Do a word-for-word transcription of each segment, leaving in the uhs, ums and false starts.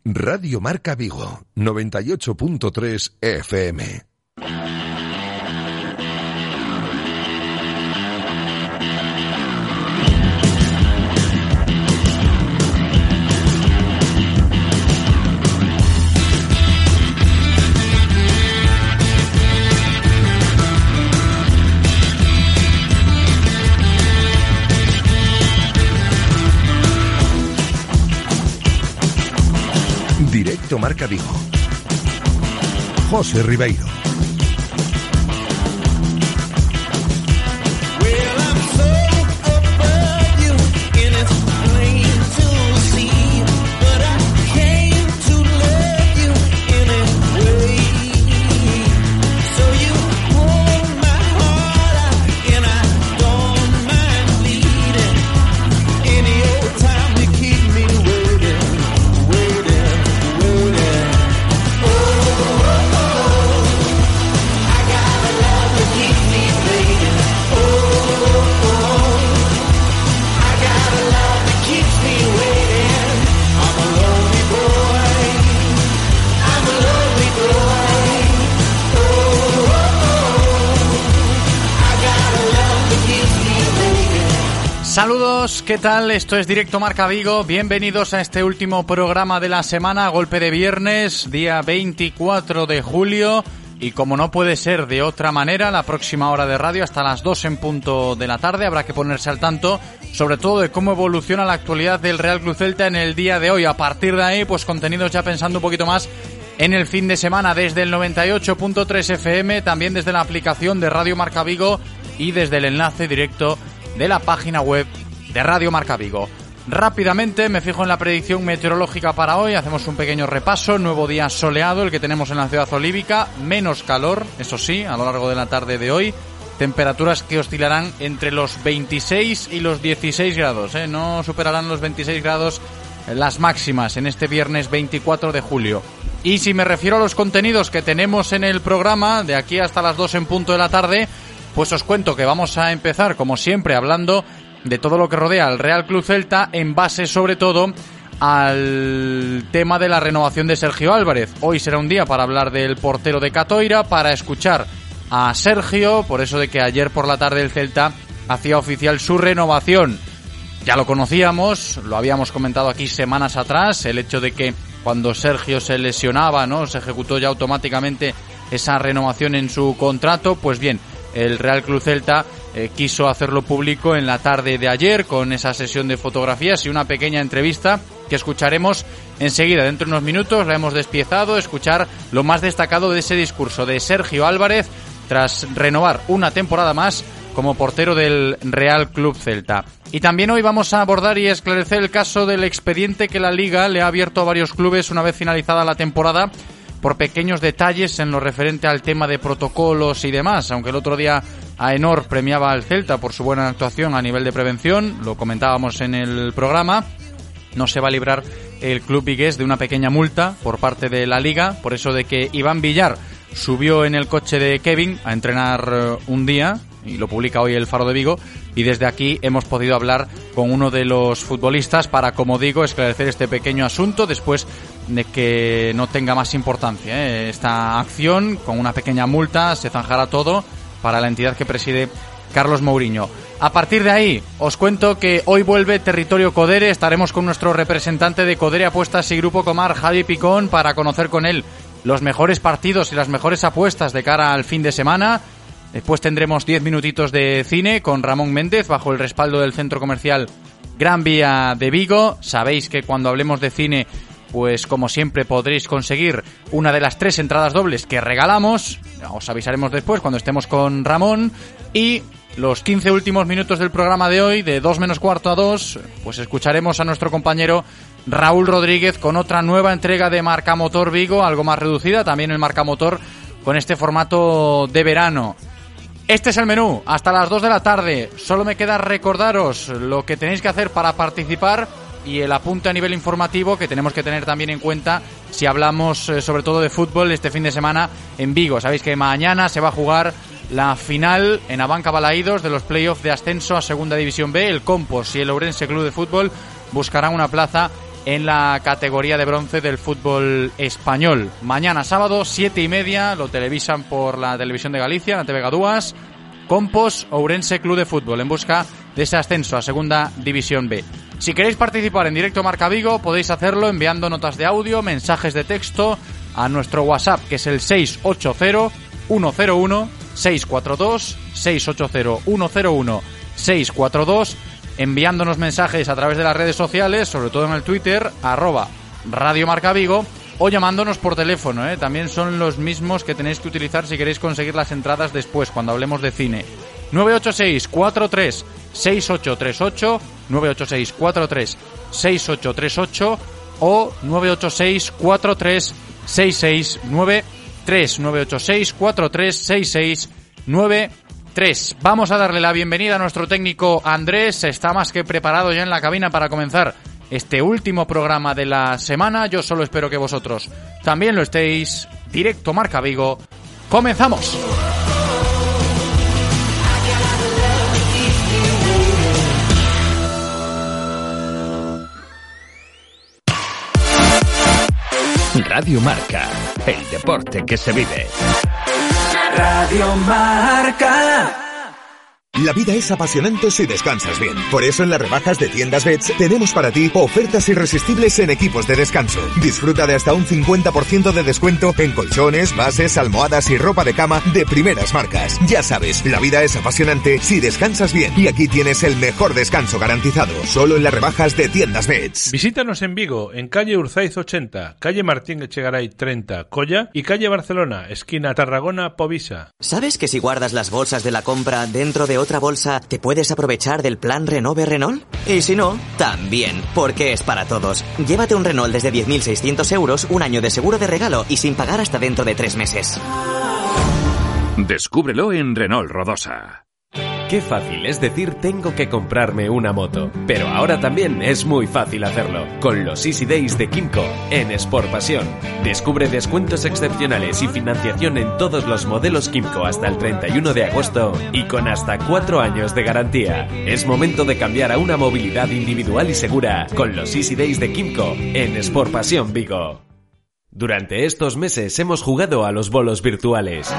Radio Marca Vigo, noventa y ocho punto tres F M. Directo Marca Vigo. José Ribeiro. Saludos, ¿qué tal? Esto es Directo Marca Vigo. Bienvenidos a este último programa de la semana, golpe de viernes, día veinticuatro de julio. Y como no puede ser de otra manera, la próxima hora de radio hasta las dos en punto de la tarde habrá que ponerse al tanto, sobre todo de cómo evoluciona la actualidad del Real Club Celta en el día de hoy. A partir de ahí, pues contenidos ya pensando un poquito más en el fin de semana desde el noventa y ocho punto tres F M, también desde la aplicación de Radio Marca Vigo y desde el enlace directo de la página web de Radio Marca Vigo. Rápidamente me fijo en la predicción meteorológica para hoy, hacemos un pequeño repaso. Nuevo día soleado el que tenemos en la ciudad olívica, menos calor, eso sí, a lo largo de la tarde de hoy. Temperaturas que oscilarán entre los veintiséis y los dieciséis grados, ¿eh? No superarán los veintiséis grados las máximas en este viernes veinticuatro de julio. Y si me refiero a los contenidos que tenemos en el programa, de aquí hasta las dos en punto de la tarde, pues os cuento que vamos a empezar, como siempre, hablando de todo lo que rodea al Real Club Celta, en base sobre todo al tema de la renovación de Sergio Álvarez. Hoy será un día para hablar del portero de Catoira, para escuchar a Sergio, por eso de que ayer por la tarde el Celta hacía oficial su renovación. Ya lo conocíamos, lo habíamos comentado aquí semanas atrás, el hecho de que cuando Sergio se lesionaba, ¿no?, se ejecutó ya automáticamente esa renovación en su contrato. Pues bien, el Real Club Celta eh, quiso hacerlo público en la tarde de ayer con esa sesión de fotografías y una pequeña entrevista que escucharemos enseguida. Dentro de unos minutos la hemos despiezado, escuchar lo más destacado de ese discurso de Sergio Álvarez tras renovar una temporada más como portero del Real Club Celta. Y también hoy vamos a abordar y esclarecer el caso del expediente que la Liga le ha abierto a varios clubes una vez finalizada la temporada, por pequeños detalles en lo referente al tema de protocolos y demás. Aunque el otro día Aenor premiaba al Celta por su buena actuación a nivel de prevención, lo comentábamos en el programa, no se va a librar el club vigués de una pequeña multa por parte de la Liga, por eso de que Iván Villar subió en el coche de Kevin a entrenar un día, y lo publica hoy el Faro de Vigo, y desde aquí hemos podido hablar con uno de los futbolistas para, como digo, esclarecer este pequeño asunto después de que no tenga más importancia, ¿eh? Esta acción, con una pequeña multa, se zanjará todo para la entidad que preside Carlos Mourinho. A partir de ahí, os cuento que hoy vuelve Territorio Codere. Estaremos con nuestro representante de Codere Apuestas y Grupo Comar, Javi Picón, para conocer con él los mejores partidos y las mejores apuestas de cara al fin de semana. Después tendremos diez minutitos de cine con Ramón Méndez bajo el respaldo del Centro Comercial Gran Vía de Vigo. Sabéis que cuando hablemos de cine, pues como siempre podréis conseguir una de las tres entradas dobles que regalamos. Os avisaremos después cuando estemos con Ramón. Y los quince últimos minutos del programa de hoy, de dos menos cuarto a dos, pues escucharemos a nuestro compañero Raúl Rodríguez con otra nueva entrega de Marca Motor Vigo, algo más reducida, también el Marca Motor con este formato de verano. Este es el menú, hasta las dos de la tarde. Solo me queda recordaros lo que tenéis que hacer para participar y el apunte a nivel informativo que tenemos que tener también en cuenta si hablamos eh, sobre todo de fútbol este fin de semana en Vigo. Sabéis que mañana se va a jugar la final en Abanca Balaídos de los playoffs de ascenso a Segunda División B. El Compos y el Ourense Club de Fútbol buscarán una plaza en la categoría de bronce del fútbol español. Mañana sábado, siete y media, lo televisan por la Televisión de Galicia, la T V Gadúas, Compos Ourense Club de Fútbol, en busca de ese ascenso a Segunda División B. Si queréis participar en Directo Marca Vigo, podéis hacerlo enviando notas de audio, mensajes de texto a nuestro WhatsApp, que es el seis ocho cero, uno cero uno, seis cuatro dos, seis ocho cero, uno cero uno, seis cuatro dos, enviándonos mensajes a través de las redes sociales, sobre todo en el Twitter, arroba Radio Marca Vigo, o llamándonos por teléfono, ¿eh? También son los mismos que tenéis que utilizar si queréis conseguir las entradas después, cuando hablemos de cine. nueve ocho seis, cuatro tres, seis ocho tres ocho, nueve ocho seis, cuatro tres, seis ocho tres ocho o nueve ocho seis, cuatro tres, seis seis nueve tres, nueve ocho seis, cuatro tres, seis seis nueve tres. Vamos a darle la bienvenida a nuestro técnico Andrés, está más que preparado ya en la cabina para comenzar este último programa de la semana. Yo solo espero que vosotros también lo estéis. Directo Marca Vigo, comenzamos. Radio Marca, el deporte que se vive. Radio Marca. La vida es apasionante si descansas bien. Por eso en las rebajas de Tiendas Beds tenemos para ti ofertas irresistibles en equipos de descanso. Disfruta de hasta un cincuenta por ciento de descuento en colchones, bases, almohadas y ropa de cama de primeras marcas. Ya sabes, la vida es apasionante si descansas bien. Y aquí tienes el mejor descanso garantizado. Solo en las rebajas de Tiendas Beds. Visítanos en Vigo, en calle Urzaiz ochenta, calle Martín Echegaray treinta, Colla, y calle Barcelona, esquina Tarragona, Povisa. ¿Sabes que si guardas las bolsas de la compra dentro de otra bolsa, te puedes aprovechar del plan Renove Renault? Y si no, también, porque es para todos. Llévate un Renault desde diez mil seiscientos euros, un año de seguro de regalo y sin pagar hasta dentro de tres meses. Descúbrelo en Renault Rodosa. Qué fácil es decir tengo que comprarme una moto, pero ahora también es muy fácil hacerlo, con los Easy Days de Quimco en Sport Pasión. Descubre descuentos excepcionales y financiación en todos los modelos Quimco hasta el treinta y uno de agosto y con hasta cuatro años de garantía. Es momento de cambiar a una movilidad individual y segura con los Easy Days de Quimco en Sport Pasión Vigo. Durante estos meses hemos jugado a los bolos virtuales.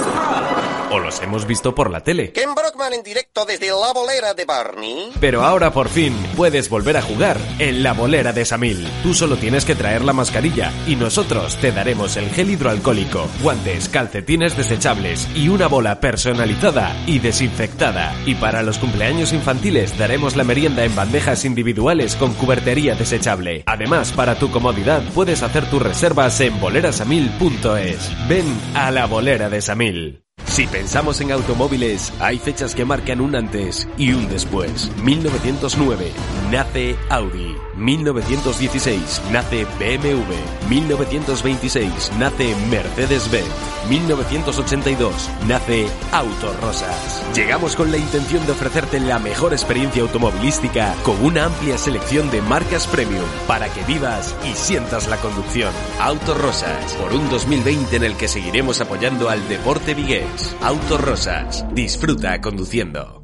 O los hemos visto por la tele. Ken Brockman en directo desde la bolera de Barney. Pero ahora por fin puedes volver a jugar en la bolera de Samil. Tú solo tienes que traer la mascarilla y nosotros te daremos el gel hidroalcohólico, guantes, calcetines desechables y una bola personalizada y desinfectada. Y para los cumpleaños infantiles daremos la merienda en bandejas individuales con cubertería desechable. Además, para tu comodidad puedes hacer tus reservas en bolerasamil punto es. Ven a la bolera de Samil. Si pensamos en automóviles, hay fechas que marcan un antes y un después. mil novecientos nueve nace Audi. mil novecientos dieciséis nace B M W. mil novecientos veintiséis nace Mercedes-Benz. mil novecientos ochenta y dos nace Autos Rosas. Llegamos con la intención de ofrecerte la mejor experiencia automovilística con una amplia selección de marcas premium para que vivas y sientas la conducción. Autos Rosas, por un dos mil veinte en el que seguiremos apoyando al deporte vigués. Autos Rosas, disfruta conduciendo.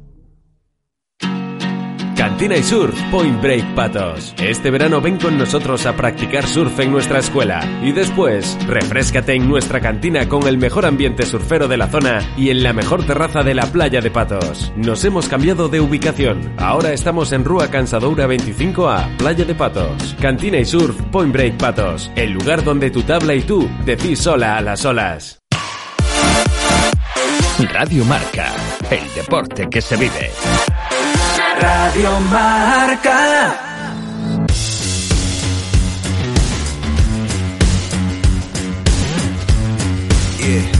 Cantina y Surf Point Break Patos. Este verano ven con nosotros a practicar surf en nuestra escuela y después refréscate en nuestra cantina con el mejor ambiente surfero de la zona y en la mejor terraza de la playa de Patos. Nos hemos cambiado de ubicación. Ahora estamos en Rúa Cansadoura veinticinco A, Playa de Patos. Cantina y Surf Point Break Patos. El lugar donde tu tabla y tú decís hola a las olas. Radio Marca, el deporte que se vive. Radio Marca. Yeah.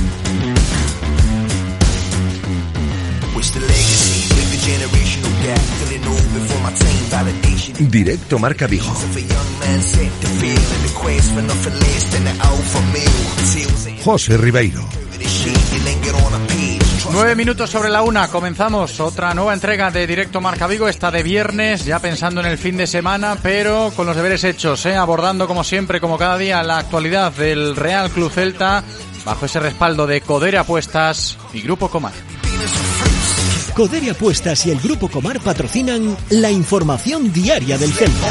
Wish the legacy with the generational gap filling over before my team validation. Directo Marca Vigo. José Ribeiro. Nueve minutos sobre la una, comenzamos otra nueva entrega de Directo Marca Vigo, esta de viernes, ya pensando en el fin de semana, pero con los deberes hechos, ¿eh? Abordando como siempre, como cada día, la actualidad del Real Club Celta, bajo ese respaldo de Codere Apuestas y Grupo Comar. Coder y Apuestas y el Grupo Comar patrocinan la información diaria del Celta.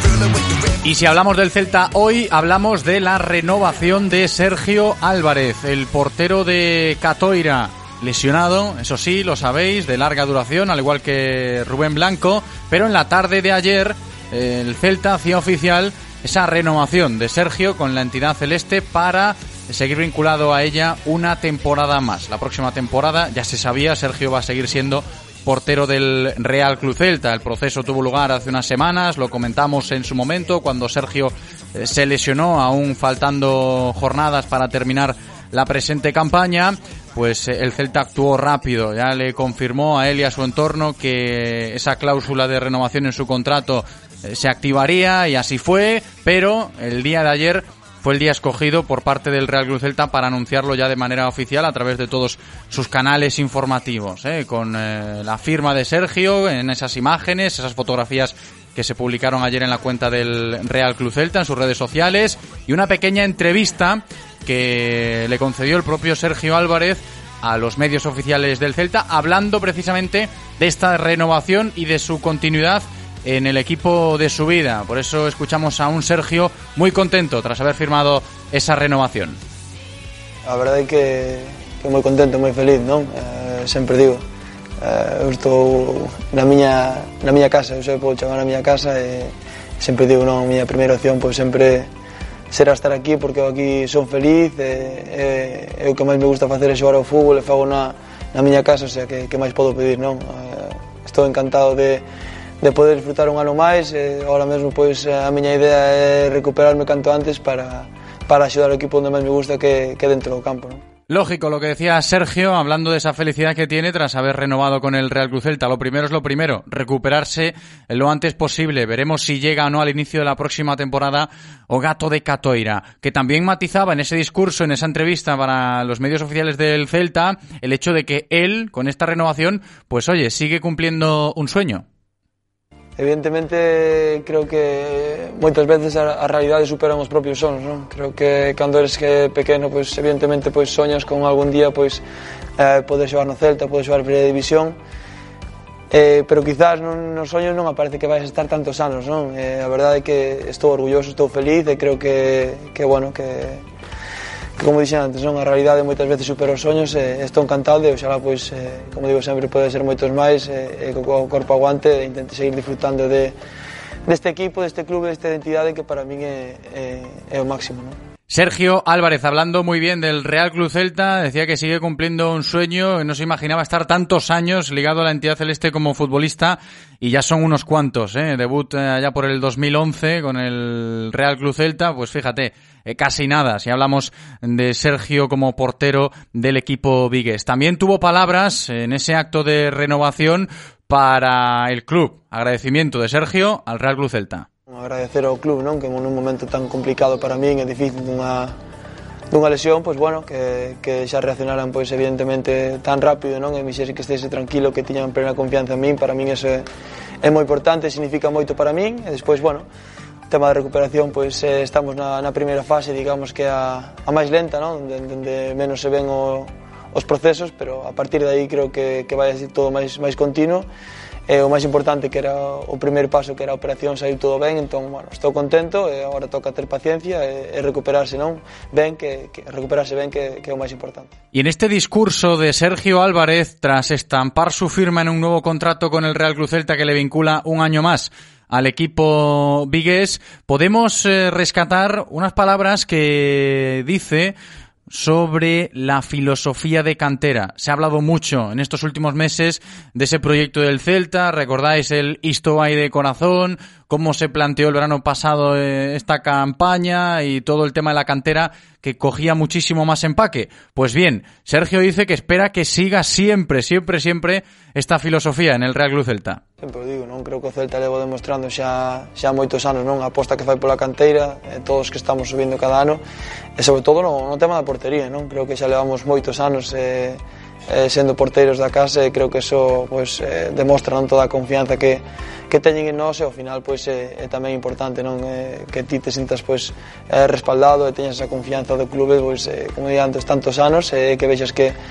Y si hablamos del Celta hoy, hablamos de la renovación de Sergio Álvarez, el portero de Catoira, lesionado, eso sí, lo sabéis, de larga duración, al igual que Rubén Blanco, pero en la tarde de ayer el Celta hacía oficial esa renovación de Sergio con la entidad celeste para seguir vinculado a ella una temporada más. La próxima temporada, ya se sabía, Sergio va a seguir siendo portero del Real Club Celta. El proceso tuvo lugar hace unas semanas, lo comentamos en su momento, cuando Sergio se lesionó, aún faltando jornadas para terminar la presente campaña. Pues el Celta actuó rápido, ya le confirmó a él y a su entorno que esa cláusula de renovación en su contrato se activaría, y así fue, pero el día de ayer fue el día escogido por parte del Real Club Celta para anunciarlo ya de manera oficial a través de todos sus canales informativos, ¿eh? con eh, la firma de Sergio en esas imágenes, esas fotografías que se publicaron ayer en la cuenta del Real Club Celta, en sus redes sociales, y una pequeña entrevista que le concedió el propio Sergio Álvarez a los medios oficiales del Celta, hablando precisamente de esta renovación y de su continuidad en el equipo de su vida. Por eso escuchamos a un Sergio muy contento tras haber firmado esa renovación. A verdade é que, que moi contento, moi feliz, non? Eh, sempre digo, eh, eu estou na miña, na miña casa, eu sempre podo chamar na miña casa, e sempre digo, non, a miña primeira opción pois sempre será estar aquí, porque eu aquí son feliz, e, e, e o que máis me gusta facer é xogar ao fútbol, e fago na, na miña casa, o sea, que, que máis podo pedir, non? Eh, estou encantado de de poder disfrutar un ano máis, e ahora mesmo pois a miña idea é recuperarme canto antes para, para axudar o equipo onde máis me gusta, que, que dentro do campo, non? Lógico, lo que decía Sergio, hablando de esa felicidad que tiene tras haber renovado con el Real Club Celta. Lo primero es lo primero, recuperarse lo antes posible. Veremos si llega o no al inicio de la próxima temporada o Gato de Catoira, que también matizaba en ese discurso, en esa entrevista para los medios oficiales del Celta, el hecho de que él, con esta renovación, pues oye, sigue cumpliendo un sueño. Evidentemente, creo que moitas veces a, a realidade superan os propios sonos, non? Creo que cando eres que pequeno, pois evidentemente pois soñas con algún día pois eh, poder xogar no Celta, poder xogar Primeira División, eh, pero quizás non, nos soños non aparece que vais a estar tantos anos, non? Eh, a verdade é que estou orgulloso, estou feliz, e creo que, que bueno, que que como dixen antes, non, a realidade moitas veces supera os soños, e estou encantado de, oxalá, pois, eh, como digo sempre, pode ser moitos máis, e, e co corpo aguante, e intente seguir disfrutando de deste equipo, deste clube, desta identidade que para min é, é, é o máximo, non? Sergio Álvarez, hablando muy bien del Real Club Celta, decía que sigue cumpliendo un sueño, no se imaginaba estar tantos años ligado a la entidad celeste como futbolista, y ya son unos cuantos, ¿eh? Debut eh, allá por el dos mil once con el Real Club Celta, pues fíjate, eh, casi nada, si hablamos de Sergio como portero del equipo vigués. También tuvo palabras en ese acto de renovación para el club. Agradecimiento de Sergio al Real Club Celta. Agradecer ao club, non, que nun momento tan complicado para min e difícil dunha, dunha lesión, pois bueno, que, que xa reaccionaran pois evidentemente tan rápido, non, e me dixese que estese tranquilo, que tiñan plena confianza en min. Para min eso é, é moi importante, significa moito para min. E despois, bueno, o tema de recuperación, pois eh, estamos na, na primeira fase, digamos que a, a máis lenta, non, onde, onde menos se ven o, os procesos, pero a partir de aí creo que, que vai a ser todo máis, máis continuo. E o máis importante, que era o primeiro paso, que era a operación, saiu todo ben. Entón, bueno, estou contento, e agora toca ter paciencia e, e recuperarse, non? Ben, que, que recuperarse ben, que, que é o máis importante. Y en este discurso de Sergio Álvarez, tras estampar su firma en un nuevo contrato con el Real Club Celta que le vincula un año más al equipo vigués, podemos eh, rescatar unas palabras que dice sobre la filosofía de cantera. Se ha hablado mucho en estos últimos meses de ese proyecto del Celta. Recordáis el Isto vai de corazón, cómo se planteó el verano pasado eh, esta campaña y todo el tema de la cantera, que cogía muchísimo más empaque. Pues bien, Sergio dice que espera que siga siempre, siempre, siempre esta filosofía en el Real Club Celta. Sempre o digo, non? Creo que o Celta levo demostrando xa, xa moitos anos, non? A aposta que fai pola canteira, eh, todos que estamos subindo cada ano, e sobre todo no, no tema da portería, non? Creo que xa levamos moitos anos eh, eh, sendo porteiros da casa, e creo que eso pues, eh, demostra non toda a confianza que, que teñen en nós, e ao final pues, eh, é tamén importante, non? Eh, que ti te sintas pues, eh, respaldado e teñas esa confianza do clube, pues, eh, como día antes, tantos anos, e eh, que vexas que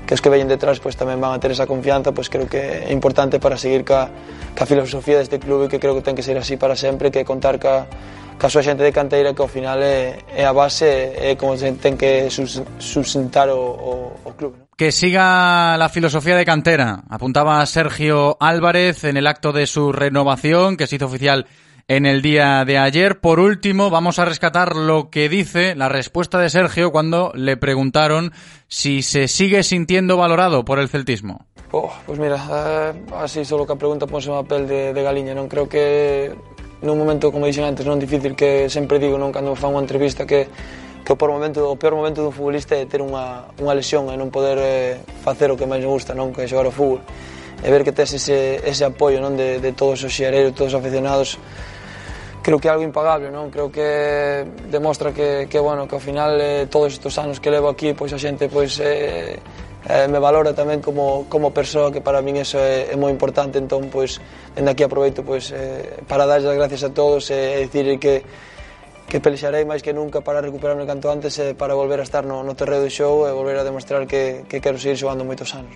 que os que veñen detrás pues tamén van a ter esa confianza, pues creo que é importante para seguir ca, ca filosofía deste clube, que creo que ten que ser así para sempre, que contar ca, ca súa xente de canteira, que ao final é, é a base, é como se ten que sus, sustentar o, o, o clube, ¿no? Que siga la filosofía de cantera, apuntaba Sergio Álvarez en el acto de su renovación, que se hizo oficial en el día de ayer. Por último, vamos a rescatar lo que dice la respuesta de Sergio cuando le preguntaron si se sigue sintiendo valorado por el celtismo. Oh, pues mira, eh, así solo que a pregunta ponse unha pel de, de galiña, non creo que nun momento, como dixen antes, non difícil, que sempre digo, non, cando fan unha entrevista, que que o peor momento, o peor momento dun futbolista é ter unha, unha lesión e non poder eh, facer o que máis me gusta, non, que é xogar ao fútbol, e ver que tes ese, ese apoio, non, de, de todos os xeareiros, todos os aficionados. Creo que é algo impagable, non? Creo que demostra que, que bueno, que ao final eh, todos estes anos que levo aquí, pois a xente pois eh, eh, me valora tamén como como persoa, que para min eso é, é moi importante. Entón, pois dende aquí aproveito pois eh, para darlle as gracias a todos e eh, dicir que que pelexarei máis que nunca para recuperarme canto antes e para volver a estar no, no terreo de xogo e volver a demostrar que, que quero seguir xogando moitos anos.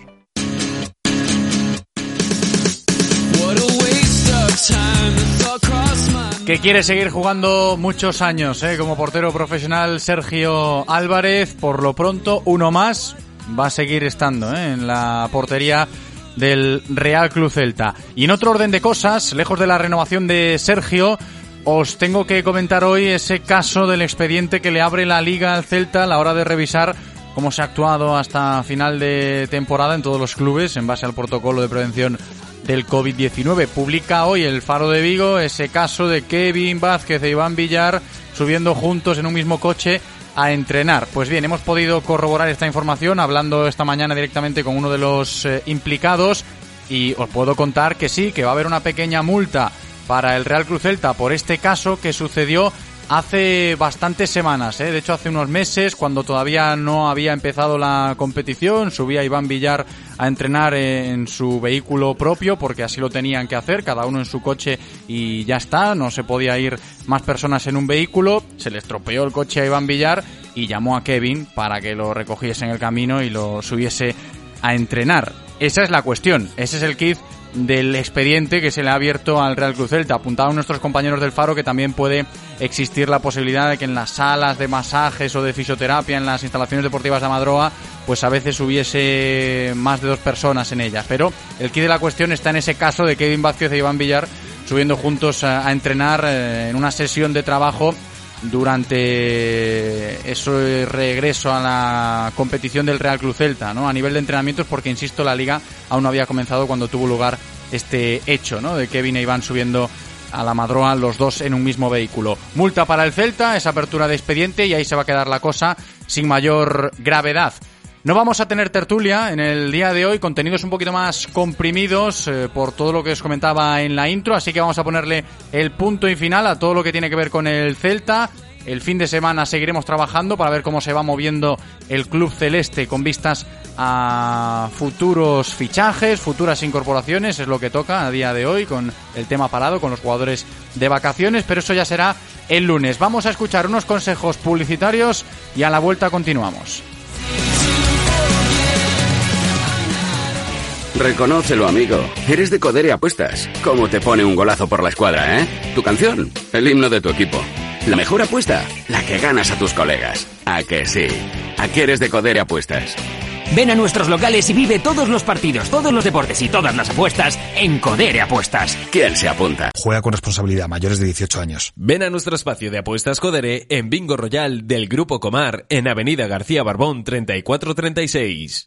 Que quiere seguir jugando muchos años, ¿eh? Como portero profesional Sergio Álvarez. Por lo pronto, uno más va a seguir estando, ¿eh? En la portería del Real Club Celta. Y en otro orden de cosas, lejos de la renovación de Sergio, os tengo que comentar hoy ese caso del expediente que le abre la Liga al Celta a la hora de revisar cómo se ha actuado hasta final de temporada en todos los clubes en base al protocolo de prevención del covid diecinueve. Publica hoy el Faro de Vigo ese caso de Kevin Vázquez e Iván Villar subiendo juntos en un mismo coche a entrenar. Pues bien, hemos podido corroborar esta información hablando esta mañana directamente con uno de los eh, implicados, y os puedo contar que sí, que va a haber una pequeña multa para el Real Club Celta por este caso que sucedió hace bastantes semanas, ¿eh? De hecho hace unos meses, cuando todavía no había empezado la competición, subía Iván Villar a entrenar en su vehículo propio, porque así lo tenían que hacer, cada uno en su coche y ya está, no se podía ir más personas en un vehículo. Se le estropeó el coche a Iván Villar y llamó a Kevin para que lo recogiese en el camino y lo subiese a entrenar. Esa es la cuestión, ese es el kit del expediente que se le ha abierto al Real Club Celta. Apuntaban nuestros compañeros del Faro que también puede existir la posibilidad de que en las salas de masajes o de fisioterapia, en las instalaciones deportivas de Amadroa, pues a veces hubiese más de dos personas en ellas. Pero el quid de la cuestión está en ese caso de Kevin Vázquez e Iván Villar subiendo juntos a, a entrenar eh, en una sesión de trabajo durante ese regreso a la competición del Real Club Celta, ¿no? A nivel de entrenamientos, porque insisto, la Liga aún no había comenzado cuando tuvo lugar este hecho, ¿no? De Kevin e Iván subiendo a la Madroa los dos en un mismo vehículo. Multa para el Celta, esa apertura de expediente, y ahí se va a quedar la cosa sin mayor gravedad. No vamos a tener tertulia en el día de hoy, contenidos un poquito más comprimidos eh, por todo lo que os comentaba en la intro, así que vamos a ponerle el punto y final a todo lo que tiene que ver con el Celta. El fin de semana seguiremos trabajando para ver cómo se va moviendo el club celeste con vistas a futuros fichajes, futuras incorporaciones, es lo que toca a día de hoy con el tema parado, con los jugadores de vacaciones, pero eso ya será el lunes. Vamos a escuchar unos consejos publicitarios y a la vuelta continuamos. Reconócelo, amigo. Eres de Codere Apuestas. ¿Cómo te pone un golazo por la escuadra, eh? Tu canción, el himno de tu equipo. La mejor apuesta, la que ganas a tus colegas. ¿A que sí? ¿A qué eres de Codere Apuestas? Ven a nuestros locales y vive todos los partidos, todos los deportes y todas las apuestas en Codere Apuestas. ¿Quién se apunta? Juega con responsabilidad, mayores de dieciocho años. Ven a nuestro espacio de apuestas Codere en Bingo Royal del Grupo Comar en Avenida García Barbón treinta y cuatro treinta y seis.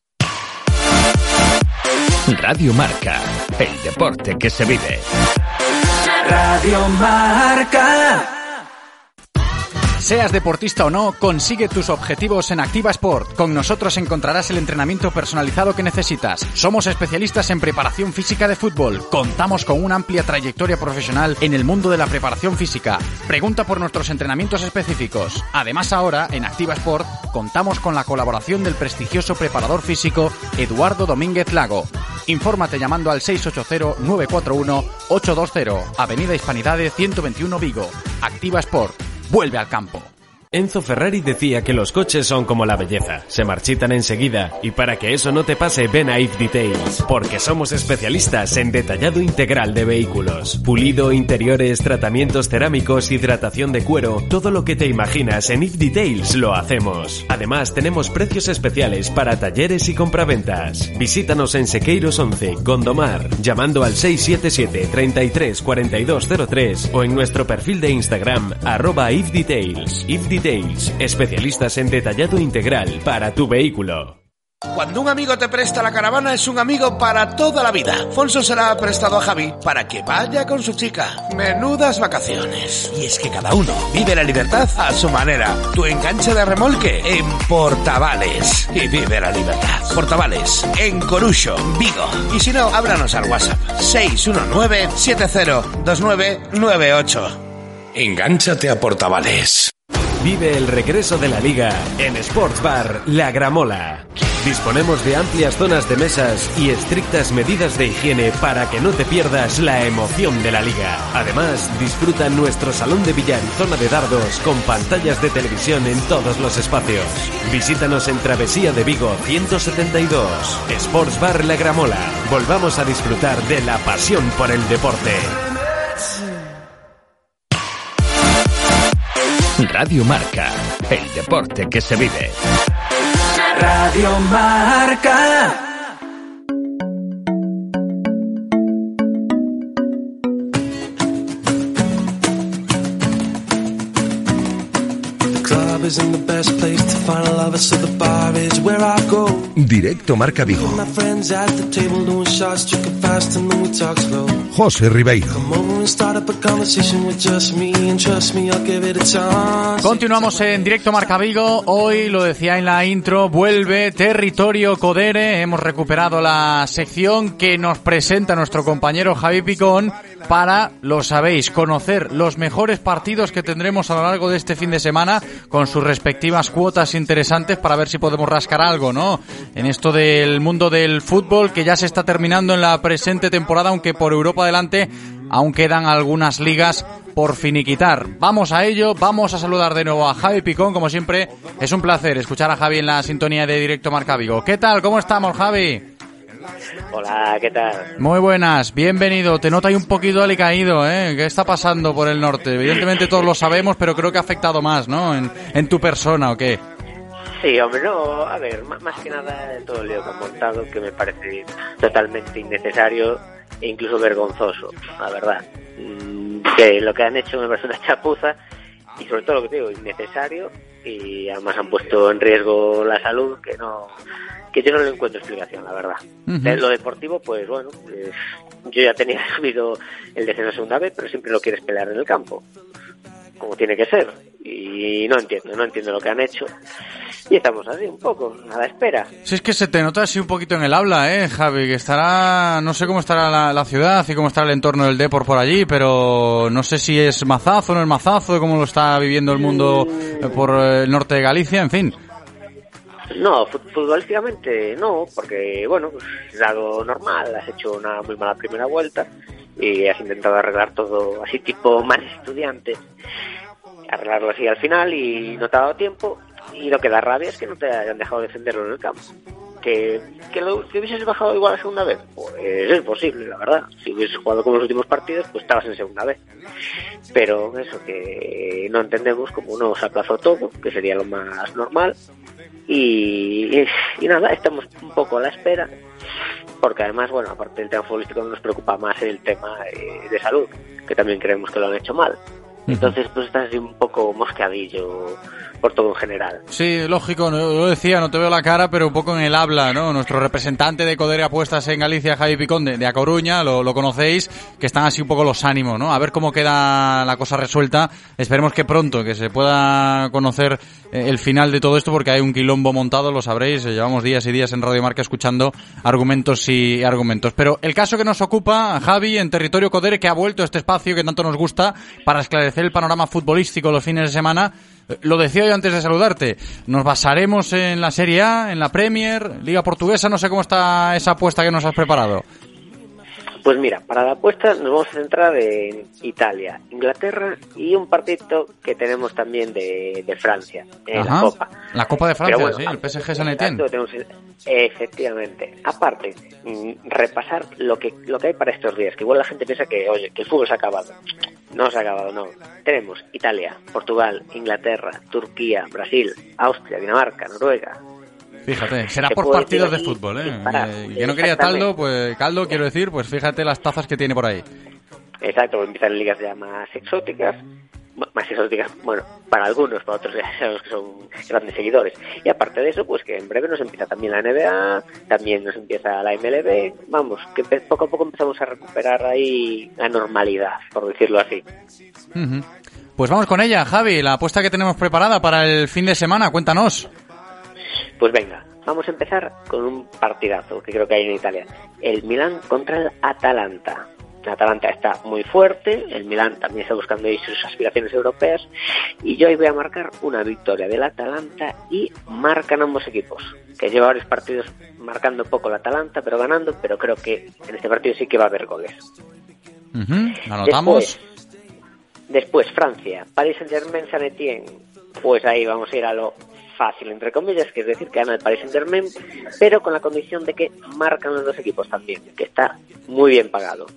Radio Marca, el deporte que se vive. Radio Marca. Seas deportista o no, consigue tus objetivos en Activa Sport. Con nosotros encontrarás el entrenamiento personalizado que necesitas. Somos especialistas en preparación física de fútbol. Contamos con una amplia trayectoria profesional en el mundo de la preparación física. Pregunta por nuestros entrenamientos específicos. Además, ahora, en Activa Sport, contamos con la colaboración del prestigioso preparador físico Eduardo Domínguez Lago. Infórmate llamando al seis ocho cero, nueve cuatro uno, ocho dos cero. Avenida Hispanidade ciento veintiuno Vigo. Activa Sport. Vuelve al campo. Enzo Ferrari decía que los coches son como la belleza, se marchitan enseguida, y para que eso no te pase, ven a If Details, porque somos especialistas en detallado integral de vehículos. Pulido, interiores, tratamientos cerámicos, hidratación de cuero, todo lo que te imaginas en If Details lo hacemos. Además, tenemos precios especiales para talleres y compraventas. Visítanos en Sequeiros once, Gondomar, llamando al seis siete siete, treinta y tres, cuarenta y dos cero tres o en nuestro perfil de Instagram, arroba If Details. If Details, especialistas en detallado integral para tu vehículo. Cuando un amigo te presta la caravana es un amigo para toda la vida. Fonso se la ha prestado a Javi para que vaya con su chica. Menudas vacaciones. Y es que cada uno vive la libertad a su manera. Tu enganche de remolque en Portavales. Y vive la libertad. Portavales, en Coruxo, Vigo. Y si no, háblanos al WhatsApp seis uno nueve, siete cero, dos nueve nueve ocho. Engánchate a Portavales. Vive el regreso de la Liga en Sports Bar La Gramola. Disponemos de amplias zonas de mesas y estrictas medidas de higiene para que no te pierdas la emoción de la Liga. Además, disfruta nuestro salón de billar y zona de dardos con pantallas de televisión en todos los espacios. Visítanos en Travesía de Vigo ciento setenta y dos. Sports Bar La Gramola. Volvamos a disfrutar de la pasión por el deporte. Radio Marca, el deporte que se vive. Radio Marca. Directo Marca Vigo. José Ribeiro. Continuamos en Directo Marca Vigo. Hoy, lo decía en la intro, vuelve Territorio Codere. Hemos recuperado la sección que nos presenta nuestro compañero Javi Picón para, lo sabéis, conocer los mejores partidos que tendremos a lo largo de este fin de semana con sus respectivas cuotas interesantes para ver si podemos rascar algo, ¿no? En esto del mundo del fútbol que ya se está terminando en la presente temporada, aunque por Europa adelante aún quedan algunas ligas por finiquitar. Vamos a ello, vamos a saludar de nuevo a Javi Picón, como siempre. Es un placer escuchar a Javi en la sintonía de Directo Marca Vigo. ¿Qué tal? ¿Cómo estamos, Javi? Hola, ¿qué tal? Muy buenas, bienvenido. Te noto ahí un poquito alicaído, ¿eh? ¿Qué está pasando por el norte? Evidentemente todos lo sabemos, pero creo que ha afectado más, ¿no? En, en tu persona, ¿o qué? Sí, hombre, no, a ver, más, más que nada todo el lío que han montado, que me parece totalmente innecesario e incluso vergonzoso, la verdad. Que lo que han hecho me parece una chapuza y sobre todo lo que te digo, innecesario, y además han puesto en riesgo la salud, que no... que yo no le encuentro explicación, la verdad. Uh-huh. De lo deportivo, pues bueno, eh, yo ya tenía subido el descenso a segunda vez, pero siempre lo quieres pelear en el campo, como tiene que ser. Y no entiendo, no entiendo lo que han hecho. Y estamos así, un poco, a la espera. Si es que se te nota así un poquito en el habla, ¿eh, Javi? Que estará, no sé cómo estará la, la ciudad y cómo estará el entorno del Depor por allí, pero no sé si es mazazo o no es mazazo, cómo lo está viviendo el mundo por el norte de Galicia, en fin. No, futbolísticamente no, porque bueno, pues es algo normal, has hecho una muy mala primera vuelta y has intentado arreglar todo así tipo mal estudiante, arreglarlo así al final y no te ha dado tiempo, y lo que da rabia es que no te hayan dejado defenderlo en el campo. Que, que lo que hubieses bajado igual a segunda vez, pues es posible, la verdad. Si hubieses jugado como los últimos partidos, pues estabas en segunda vez. Pero eso, que no entendemos cómo no se aplazó todo, que sería lo más normal. Y, y, y nada, estamos un poco a la espera, porque además, bueno, aparte del tema futbolístico nos preocupa más el tema eh, de salud, que también creemos que lo han hecho mal. Entonces, pues estás así un poco mosqueadillo por todo en general. Sí, lógico, no, lo decía, no te veo la cara, pero un poco en el habla, ¿no? Nuestro representante de Codere Apuestas en Galicia, Javi Picón, de, de A Coruña, lo, lo conocéis, que están así un poco los ánimos, ¿no? A ver cómo queda la cosa resuelta. Esperemos que pronto, que se pueda conocer eh, el final de todo esto, porque hay un quilombo montado, lo sabréis, llevamos días y días en Radio Marca escuchando argumentos y argumentos. Pero el caso que nos ocupa, Javi, en Territorio Codere, que ha vuelto a este espacio que tanto nos gusta para esclarecer el panorama futbolístico los fines de semana. Lo decía yo antes de saludarte, nos basaremos en la Serie A, en la Premier, Liga Portuguesa, no sé cómo está esa apuesta que nos has preparado. Pues mira, para la apuesta nos vamos a centrar en Italia, Inglaterra y un partido que tenemos también de, de Francia, en Ajá. la Copa. La Copa de Francia, bueno, sí, el P S G San Etienne. Tenemos, efectivamente. Aparte, repasar lo que lo que hay para estos días, que igual la gente piensa que, oye, que el fútbol se ha acabado. No se ha acabado, no. Tenemos Italia, Portugal, Inglaterra, Turquía, Brasil, Austria, Dinamarca, Noruega. Fíjate, será Se por puede partidos de decir fútbol, ¿eh? para- Eh, que no quería caldo, pues caldo, quiero decir, pues fíjate las tazas que tiene por ahí. Exacto, empiezan ligas ya más exóticas, más exóticas, bueno, para algunos, para otros ya sabemos que son grandes seguidores. Y aparte de eso, pues que en breve nos empieza también la N B A, también nos empieza la M L B, vamos, que poco a poco empezamos a recuperar ahí la normalidad, por decirlo así. Ujú. Pues vamos con ella, Javi, la apuesta que tenemos preparada para el fin de semana, cuéntanos. Pues venga, vamos a empezar con un partidazo que creo que hay en Italia. El Milan contra el Atalanta. El Atalanta está muy fuerte, el Milan también está buscando ahí sus aspiraciones europeas y yo hoy voy a marcar una victoria del Atalanta y marcan ambos equipos, que lleva varios partidos marcando poco el Atalanta, pero ganando, pero creo que en este partido sí que va a haber goles. Ujú, anotamos. Después, después Francia, Paris Saint-Germain, San Etienne, pues ahí vamos a ir a lo fácil, entre comillas, que es decir, que gana el Paris Saint-Germain, pero con la condición de que marcan los dos equipos también, que está muy bien pagado.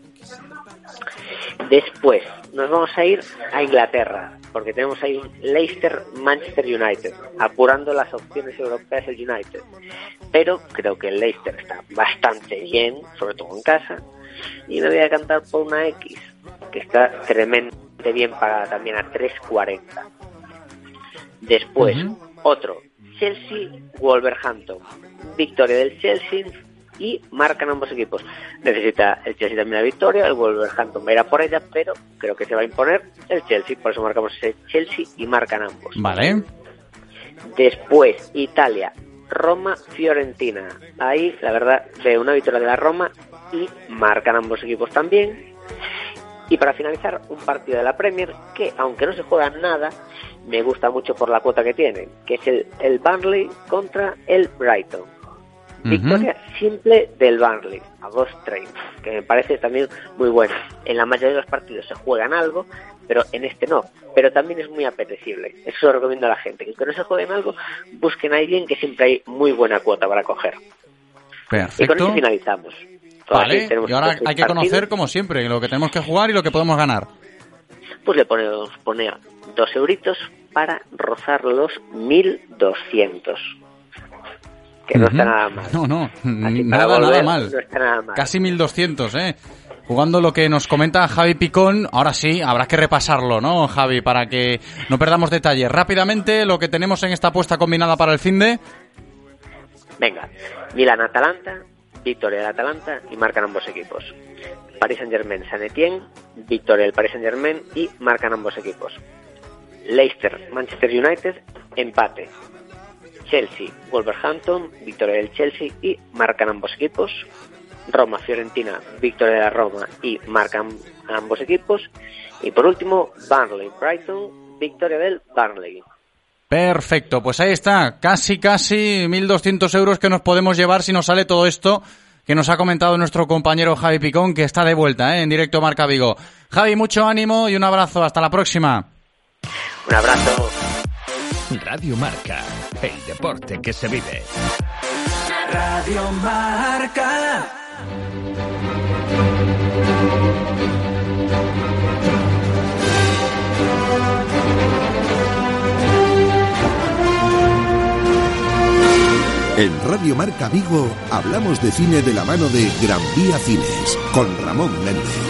Después nos vamos a ir a Inglaterra, porque tenemos ahí un Leicester-Manchester United, apurando las opciones europeas el United. Pero creo que el Leicester está bastante bien, sobre todo en casa, y me voy a cantar por una X, que está tremendamente bien pagada también a tres cuarenta. Después, uh-huh. otro, Chelsea-Wolverhampton, victoria del Chelsea y marcan ambos equipos. Necesita el Chelsea también la victoria, el Wolverhampton va a ir a por ella, pero creo que se va a imponer el Chelsea, por eso marcamos ese Chelsea y marcan ambos. Vale. Después, Italia, Roma-Fiorentina. Ahí, la verdad, veo una victoria de la Roma y marcan ambos equipos también. Y para finalizar, un partido de la Premier que, aunque no se juega nada, me gusta mucho por la cuota que tiene, que es el, el Burnley contra el Brighton. Uh-huh. Victoria simple del Burnley a dos treinta, que me parece también muy buena. En la mayoría de los partidos se juegan algo, pero en este no. Pero también es muy apetecible. Eso lo recomiendo a la gente, que aunque no se jueguen algo, busquen a alguien que siempre hay muy buena cuota para coger. Perfecto. Y con eso finalizamos. Vale, y ahora hay que conocer, como siempre, lo que tenemos que jugar y lo que podemos ganar. Pues le ponemos poner dos euritos para rozar los mil doscientos. Que no uh-huh. está nada mal. No, no, nada, volver, nada mal. No está nada mal. Casi mil doscientos, ¿eh? Jugando lo que nos comenta Javi Picón, ahora sí, habrá que repasarlo, ¿no, Javi? Para que no perdamos detalles. Rápidamente, lo que tenemos en esta apuesta combinada para el finde. Venga, Milan-Atalanta, victoria del Atalanta y marcan ambos equipos. Paris Saint-Germain, San Etienne, victoria del Paris Saint-Germain y marcan ambos equipos. Leicester, Manchester United, empate. Chelsea, Wolverhampton, victoria del Chelsea y marcan ambos equipos. Roma, Fiorentina, victoria de la Roma y marcan ambos equipos. Y por último, Burnley, Brighton, victoria del Burnley. Perfecto, pues ahí está, casi casi mil doscientos euros que nos podemos llevar si nos sale todo esto que nos ha comentado nuestro compañero Javi Picón, que está de vuelta, ¿eh? En directo Marca Vigo. Javi, mucho ánimo y un abrazo, hasta la próxima. Un abrazo. Radio Marca, el deporte que se vive. Radio Marca. En Radio Marca Vigo hablamos de cine de la mano de Gran Vía Cines, con Ramón Méndez.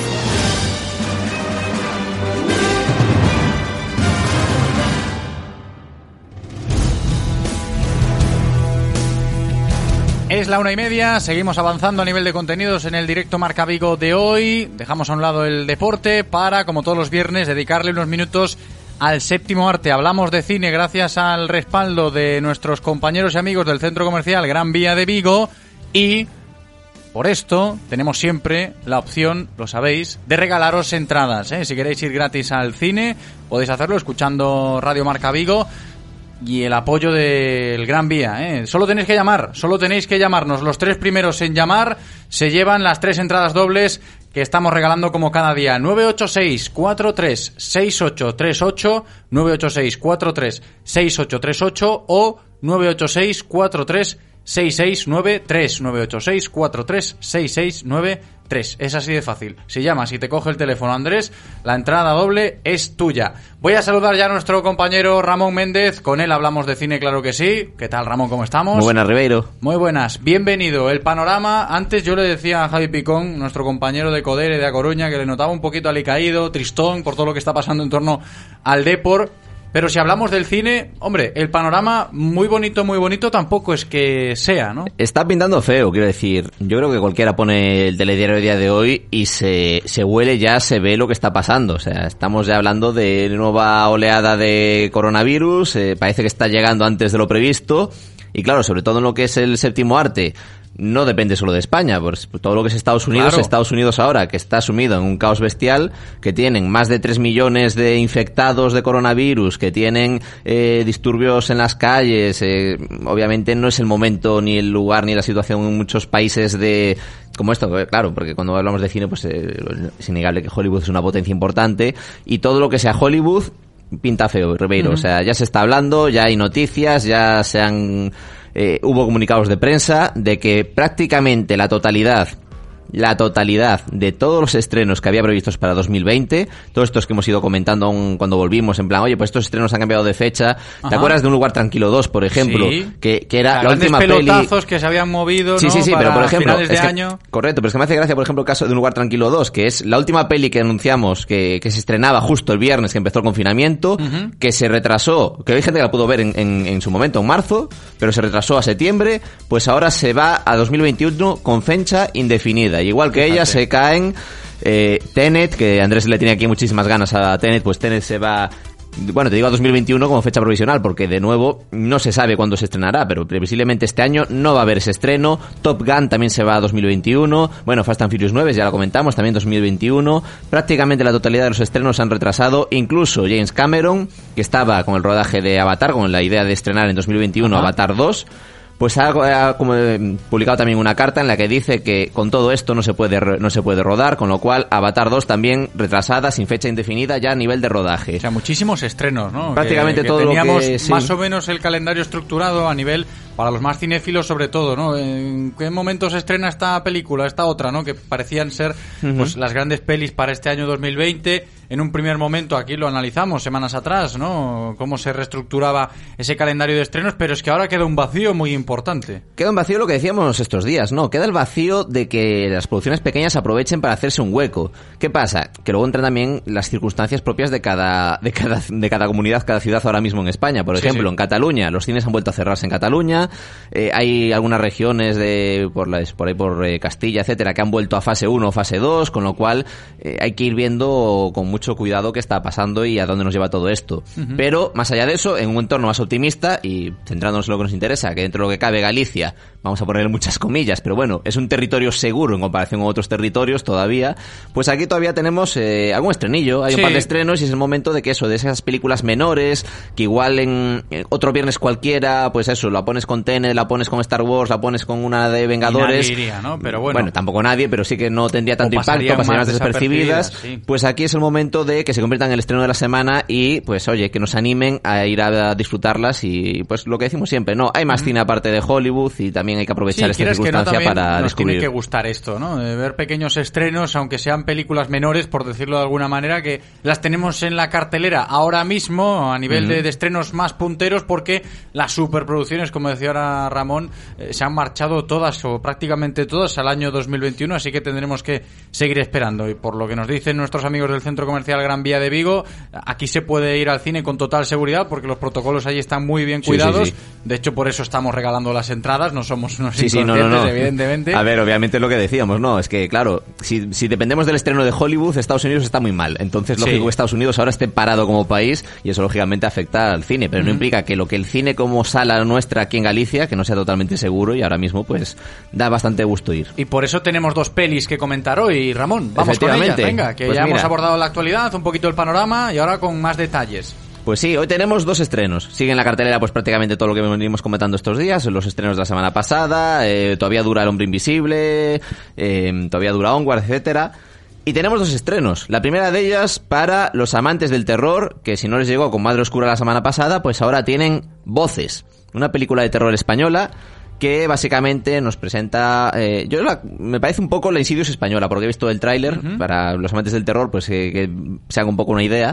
Es la una y media, seguimos avanzando a nivel de contenidos en el directo Marca Vigo de hoy. Dejamos a un lado el deporte para, como todos los viernes, dedicarle unos minutos al séptimo arte. Hablamos de cine gracias al respaldo de nuestros compañeros y amigos del Centro Comercial Gran Vía de Vigo y por esto tenemos siempre la opción, lo sabéis, de regalaros entradas, ¿eh? Si queréis ir gratis al cine podéis hacerlo escuchando Radio Marca Vigo y el apoyo del Gran Vía, ¿eh? Solo tenéis que llamar, solo tenéis que llamarnos. Los tres primeros en llamar se llevan las tres entradas dobles que estamos regalando como cada día. Nueve ocho seis, cuatro tres, seis ocho tres ocho, nueve ocho seis, cuatro tres, seis ocho tres ocho o nueve ocho seis, cuatro tres, seis seis nueve tres, nueve ocho seis, cuatro tres, seis seis nueve tres. Es así de fácil. Si llamas y te coge el teléfono Andrés, la entrada doble es tuya. Voy a saludar ya a nuestro compañero Ramón Méndez. Con él hablamos de cine, claro que sí. ¿Qué tal, Ramón? ¿Cómo estamos? Muy buenas, Ribeiro. Muy buenas. Bienvenido. El panorama, antes yo le decía a Javi Picón, nuestro compañero de Codere de A Coruña, que le notaba un poquito alicaído, tristón por todo lo que está pasando en torno al Depor. Pero si hablamos del cine, hombre, el panorama muy bonito, muy bonito tampoco es que sea, ¿no? Está pintando feo, quiero decir. Yo creo que cualquiera pone el telediario a día de hoy y se, se huele ya, se ve lo que está pasando. O sea, estamos ya hablando de nueva oleada de coronavirus, eh, parece que está llegando antes de lo previsto. Y claro, sobre todo en lo que es el séptimo arte, no depende solo de España, pues todo lo que es Estados Unidos, claro. Estados Unidos ahora, que está sumido en un caos bestial, que tienen más de tres millones de infectados de coronavirus, que tienen eh, disturbios en las calles, eh, obviamente no es el momento, ni el lugar, ni la situación en muchos países de como esto, claro, porque cuando hablamos de cine, pues eh, es innegable que Hollywood es una potencia importante, y todo lo que sea Hollywood pinta feo, Ribeiro. Uh-huh. O sea, ya se está hablando, ya hay noticias, ya se han... Eh, hubo comunicados de prensa de que prácticamente la totalidad la totalidad de todos los estrenos que había previstos para dos mil veinte, todos estos que hemos ido comentando aún cuando volvimos, en plan, oye, pues estos estrenos han cambiado de fecha. ¿Te Ajá. acuerdas de Un lugar tranquilo dos, por ejemplo? Sí. Que, que era o sea, la última peli... pelotazos que se habían movido, sí, ¿no? Sí, sí, para pero por ejemplo... finales de es que, año. Correcto, pero es que me hace gracia, por ejemplo, el caso de Un lugar tranquilo dos, que es la última peli que anunciamos que, que se estrenaba justo el viernes que empezó el confinamiento, uh-huh. que se retrasó, que hay gente que la pudo ver en, en, en su momento, en marzo, pero se retrasó a septiembre, pues ahora se va a dos mil veintiuno con fecha indefinida. Y igual que Fíjate. ella se caen eh, Tenet, que Andrés le tiene aquí muchísimas ganas a Tenet, pues Tenet se va, bueno, te digo a dos mil veintiuno como fecha provisional, porque de nuevo no se sabe cuándo se estrenará, pero previsiblemente este año no va a haber ese estreno. Top Gun también se va a dos mil veintiuno, bueno, Fast and Furious nueve, ya lo comentamos, también dos mil veintiuno, prácticamente la totalidad de los estrenos se han retrasado, incluso James Cameron, que estaba con el rodaje de Avatar, con la idea de estrenar en dos mil veintiuno Ajá. Avatar dos, pues ha, ha como, eh, publicado también una carta en la que dice que con todo esto no se puede no se puede rodar, con lo cual Avatar dos también retrasada, sin fecha indefinida, ya a nivel de rodaje. O sea, muchísimos estrenos, ¿no? Prácticamente que, que todo teníamos lo que... Sí. más o menos el calendario estructurado a nivel... Para los más cinéfilos, sobre todo, ¿no? ¿En qué momento se estrena esta película, esta otra, ¿no? Que parecían ser uh-huh. pues las grandes pelis para este año dos mil veinte. En un primer momento, aquí lo analizamos semanas atrás, ¿no? Cómo se reestructuraba ese calendario de estrenos, pero es que ahora queda un vacío muy importante. Queda un vacío lo que decíamos estos días, ¿no? Queda el vacío de que las producciones pequeñas aprovechen para hacerse un hueco. ¿Qué pasa? Que luego entran también las circunstancias propias de cada, de cada, de cada comunidad, cada ciudad ahora mismo en España. Por ejemplo, sí, sí. en Cataluña, los cines han vuelto a cerrarse en Cataluña. Eh, hay algunas regiones de por, la, por ahí por eh, Castilla, etcétera, que han vuelto a fase uno o fase dos, con lo cual eh, hay que ir viendo con mucho cuidado qué está pasando y a dónde nos lleva todo esto. Uh-huh. Pero, más allá de eso, en un entorno más optimista y centrándonos en lo que nos interesa, que dentro de lo que cabe Galicia, vamos a ponerle muchas comillas, pero bueno, es un territorio seguro en comparación con otros territorios todavía, pues aquí todavía tenemos eh, algún estrenillo, hay sí. un par de estrenos y es el momento de que eso, de esas películas menores, que igual en, en otro viernes cualquiera, pues eso, la pones con Tenet, la pones con Star Wars, la pones con una de Vengadores. Y nadie iría, ¿no? Pero bueno. Bueno, tampoco nadie, pero sí que no tendría tanto impacto, pasarían más despercibidas. Sí. Pues aquí es el momento de que se conviertan en el estreno de la semana y, pues oye, que nos animen a ir a disfrutarlas y, pues lo que decimos siempre, ¿no? Hay más mm. cine aparte de Hollywood y también hay que aprovechar sí, esta circunstancia que no, para nos descubrir. Tiene que gustar esto, ¿no? De ver pequeños estrenos, aunque sean películas menores, por decirlo de alguna manera, que las tenemos en la cartelera ahora mismo a nivel mm. de, de estrenos más punteros, porque las superproducciones, como decía ahora Ramón, eh, se han marchado todas o prácticamente todas al año dos mil veintiuno, así que tendremos que seguir esperando. Y por lo que nos dicen nuestros amigos del Centro Comercial Gran Vía de Vigo, aquí se puede ir al cine con total seguridad porque los protocolos allí están muy bien cuidados. Sí, sí, sí. De hecho, por eso estamos regalando las entradas, no somos unos sí, inconscientes, sí, no, no, no. evidentemente. A ver, obviamente es lo que decíamos, ¿no? Es que, claro, si, si dependemos del estreno de Hollywood, Estados Unidos está muy mal. Entonces, lógico sí. que Estados Unidos ahora esté parado como país y eso, lógicamente, afecta al cine. Pero mm. no implica que lo que el cine como sala nuestra aquí en Galicia, que no sea totalmente seguro y ahora mismo, pues, da bastante gusto ir. Y por eso tenemos dos pelis que comentar hoy, Ramón. Vamos con ellas, venga, que pues ya mira. hemos abordado la actualidad, un poquito el panorama y ahora con más detalles. Pues sí, hoy tenemos dos estrenos. Sigue en la cartelera pues prácticamente todo lo que venimos comentando estos días, los estrenos de la semana pasada, eh, todavía dura El Hombre Invisible, eh, todavía dura Onward, etcétera. Y tenemos dos estrenos. La primera de ellas para los amantes del terror, que si no les llegó con Madre Oscura la semana pasada, pues ahora tienen Voces, una película de terror española que básicamente nos presenta... Eh, yo la, me parece un poco la Insidious española, porque he visto el tráiler, uh-huh. para los amantes del terror, pues eh, que se haga un poco una idea.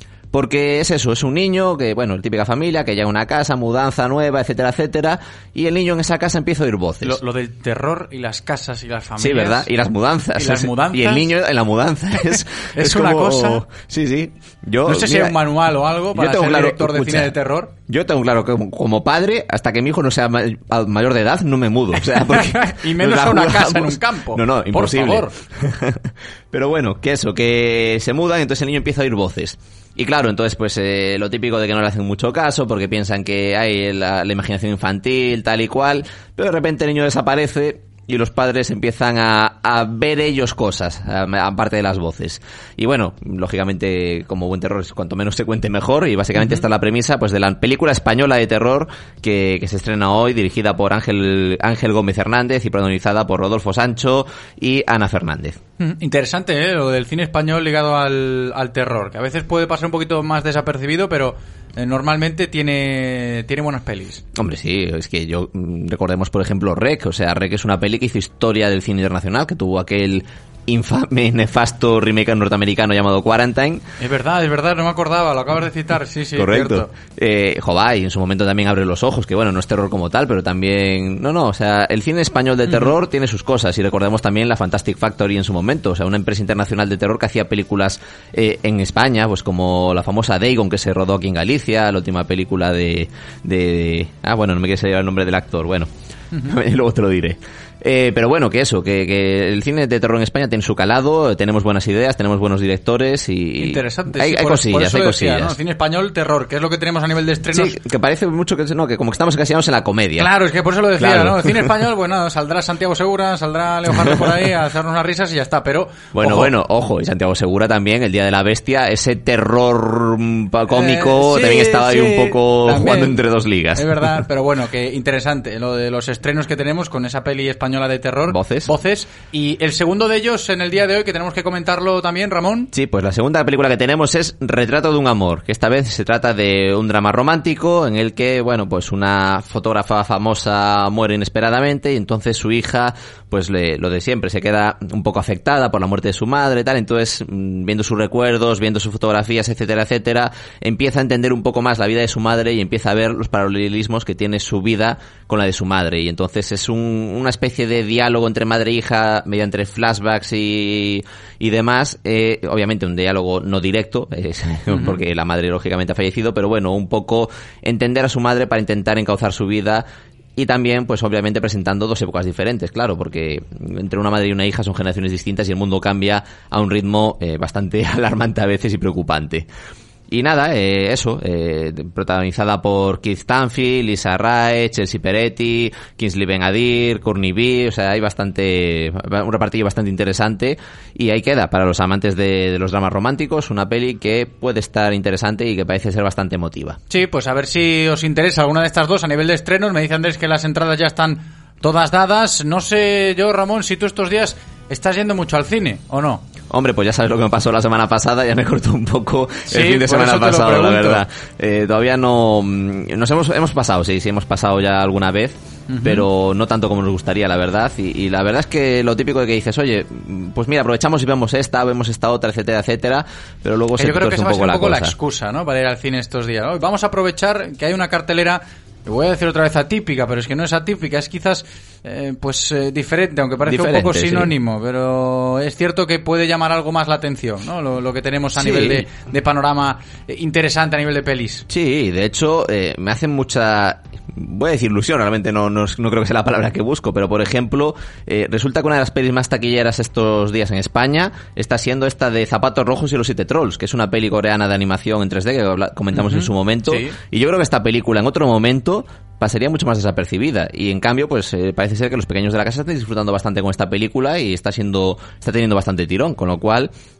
Porque es eso, es un niño que, bueno, típica familia, que llega a una casa, mudanza nueva, etcétera, etcétera, y el niño en esa casa empieza a oír voces. Lo, lo del terror y las casas y las familias. Sí, ¿verdad? Y las mudanzas. Y las mudanzas. Y el niño en la mudanza. Es, es, es una como... cosa... Sí, sí. Yo, no sé si mira, hay un manual o algo para ser claro, director de escucha, cine de terror. Yo tengo claro que como, como padre, hasta que mi hijo no sea ma- mayor de edad, no me mudo. O sea, porque y menos a una jugamos. casa en un campo. No, no, imposible. Por favor. Pero bueno, que eso, que se mudan, entonces el niño empieza a oír voces. Y claro, entonces pues eh, lo típico de que no le hacen mucho caso porque piensan que hay la, la imaginación infantil, tal y cual, pero de repente el niño desaparece y los padres empiezan a, a ver ellos cosas, aparte de las voces. Y bueno, lógicamente, como buen terror, cuanto menos se cuente mejor, y básicamente uh-huh. esta es la premisa pues de la película española de terror que, que se estrena hoy, dirigida por Ángel, Ángel Gómez Hernández y protagonizada por Rodolfo Sancho y Ana Fernández. Interesante, ¿eh? Lo del cine español ligado al, al terror, que a veces puede pasar un poquito más desapercibido, pero eh, normalmente tiene tiene buenas pelis. Hombre, sí, es que yo recordemos, por ejemplo, Rec, o sea, Rec es una peli que hizo historia del cine internacional, que tuvo aquel infame, nefasto remake norteamericano llamado Quarantine. Es verdad, es verdad, no me acordaba, lo acabas de citar, sí, sí. Correcto. Eh, Jová, y en su momento también Abre los ojos, que bueno, no es terror como tal, pero también... No, no, o sea, el cine español de terror uh-huh. tiene sus cosas, y recordemos también la Fantastic Factory en su momento, o sea, una empresa internacional de terror que hacía películas eh, en España, pues como la famosa Dagon, que se rodó aquí en Galicia, la última película de... de, de ah, bueno, no me quiere salir el nombre del actor, bueno, uh-huh. luego te lo diré. Eh, pero bueno, que eso, que, que el cine de terror en España tiene su calado, tenemos buenas ideas, tenemos buenos directores y... Interesante, hay, sí, hay por, cosillas, por eso hay decía, cosillas. ¿no? Cine español, terror, que es lo que tenemos a nivel de estrenos. Sí, que parece mucho que no, que como que estamos casillados en la comedia. Claro, es que por eso lo decía, claro. ¿no? El cine español, bueno, saldrá Santiago Segura, saldrá Leo Harlem por ahí a hacernos unas risas y ya está, pero... Bueno, ojo. bueno, ojo, y Santiago Segura también, El Día de la Bestia, ese terror cómico, eh, sí, también estaba sí, ahí un poco también, jugando entre dos ligas. Es verdad, pero bueno, que interesante lo de los estrenos que tenemos con esa peli española de terror. Voces. Voces. Y el segundo de ellos en el día de hoy, que tenemos que comentarlo también, Ramón. Sí, pues la segunda película que tenemos es Retrato de un amor, que esta vez se trata de un drama romántico en el que, bueno, pues una fotógrafa famosa muere inesperadamente y entonces su hija, pues le, lo de siempre, se queda un poco afectada por la muerte de su madre y tal, entonces viendo sus recuerdos, viendo sus fotografías, etcétera, etcétera, empieza a entender un poco más la vida de su madre y empieza a ver los paralelismos que tiene su vida con la de su madre, y entonces es un, una especie de diálogo entre madre e hija mediante flashbacks y, y demás, eh, obviamente un diálogo no directo, eh, uh-huh. porque la madre lógicamente ha fallecido, pero bueno, un poco entender a su madre para intentar encauzar su vida. Y también, pues obviamente presentando dos épocas diferentes, claro, porque entre una madre y una hija son generaciones distintas y el mundo cambia a un ritmo eh, bastante alarmante a veces y preocupante. Y nada, eh, eso, eh, protagonizada por Keith Stanfield, Lisa Wright, Chelsea Peretti, Kingsley Ben-Adir, Courtney B, o sea, hay bastante, un repartillo bastante interesante, y ahí queda, para los amantes de, de los dramas románticos, una peli que puede estar interesante y que parece ser bastante emotiva. Sí, pues a ver si os interesa alguna de estas dos a nivel de estrenos. Me dice Andrés que las entradas ya están todas dadas. No sé yo, Ramón, si tú estos días estás yendo mucho al cine, ¿o no? Hombre, pues ya sabes lo que me pasó la semana pasada, ya me cortó un poco sí, el fin de semana pasado, la verdad. Eh, todavía no... Nos hemos, hemos pasado, sí, sí, hemos pasado ya alguna vez, uh-huh. pero no tanto como nos gustaría, la verdad. Y, y la verdad es que lo típico de que dices, oye, pues mira, aprovechamos y vemos esta, vemos esta otra, etcétera, etcétera, pero luego que se yo creo que un esa va a ser poco un poco la, la excusa, ¿no?, para ir al cine estos días. Hoy vamos a aprovechar que hay una cartelera... Voy a decir otra vez atípica, pero es que no es atípica, es quizás eh, pues eh, diferente, aunque parece diferente, un poco sinónimo, sí. Pero es cierto que puede llamar algo más la atención, ¿no? Lo, lo que tenemos a sí. nivel de, de panorama eh, interesante a nivel de pelis. Sí, de hecho eh, me hacen mucha... Voy a decir ilusión, realmente no, no, no creo que sea la palabra que busco, pero por ejemplo, eh, resulta que una de las pelis más taquilleras estos días en España está siendo esta de Zapatos Rojos y los Siete Trolls, que es una peli coreana de animación en tres D que comentamos uh-huh. en su momento, sí. Y yo creo que esta película en otro momento pasaría mucho más desapercibida, y en cambio pues eh, parece ser que los pequeños de la casa están disfrutando bastante con esta película y está siendo está teniendo bastante tirón, con lo cual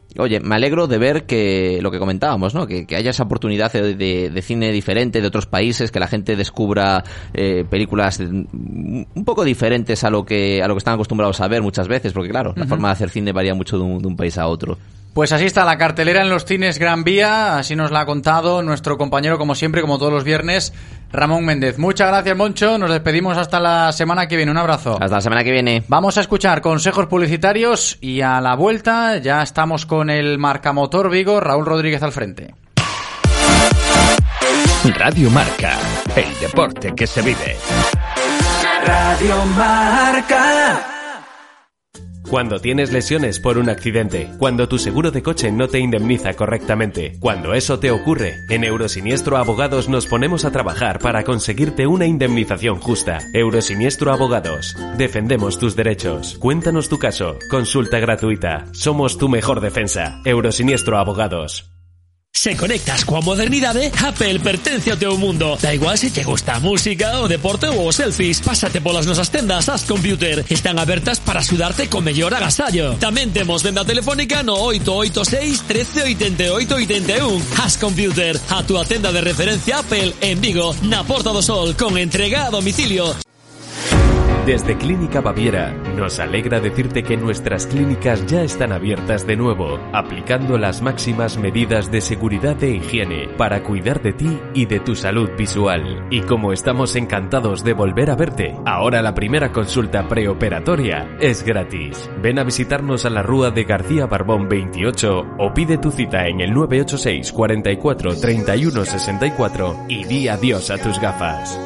oye, me alegro de ver que lo que comentábamos, ¿no? Que, que haya esa oportunidad de, de, de cine diferente de otros países, que la gente descubra eh, películas un poco diferentes a lo que a lo que están acostumbrados a ver muchas veces, porque claro, la uh-huh. forma de hacer cine varía mucho de un, de un país a otro. Pues así está la cartelera en los cines Gran Vía, así nos la ha contado nuestro compañero, como siempre, como todos los viernes, Ramón Méndez. Muchas gracias, Moncho, nos despedimos hasta la semana que viene, un abrazo. Hasta la semana que viene. Vamos a escuchar consejos publicitarios y a la vuelta ya estamos con el Marcamotor Vigo, Raúl Rodríguez al frente. Radio Marca, el deporte que se vive. Radio Marca. Cuando tienes lesiones por un accidente, cuando tu seguro de coche no te indemniza correctamente, cuando eso te ocurre, en Eurosiniestro Abogados nos ponemos a trabajar para conseguirte una indemnización justa. Eurosiniestro Abogados. Defendemos tus derechos. Cuéntanos tu caso. Consulta gratuita. Somos tu mejor defensa. Eurosiniestro Abogados. Se conectas coa modernidade, Apple pertence ao teu mundo. Da igual se te gusta a música, o deporte ou os selfies. Pásate polas nosas tendas As Computer. Están abertas para axudarte co mellor agasallo. Tamén temos venda telefónica no oito oito seis, trece, oitenta e oito, oitenta e un. As Computer, a túa tenda de referencia Apple en Vigo, na Porta do Sol, con entrega a domicilio. Desde Clínica Baviera, nos alegra decirte que nuestras clínicas ya están abiertas de nuevo, aplicando las máximas medidas de seguridad e higiene para cuidar de ti y de tu salud visual. Y como estamos encantados de volver a verte, ahora la primera consulta preoperatoria es gratis. Ven a visitarnos a la Rúa de García Barbón veintiocho o pide tu cita en el nueve ocho seis, cuarenta y cuatro, treinta y uno sesenta y cuatro y di adiós a tus gafas.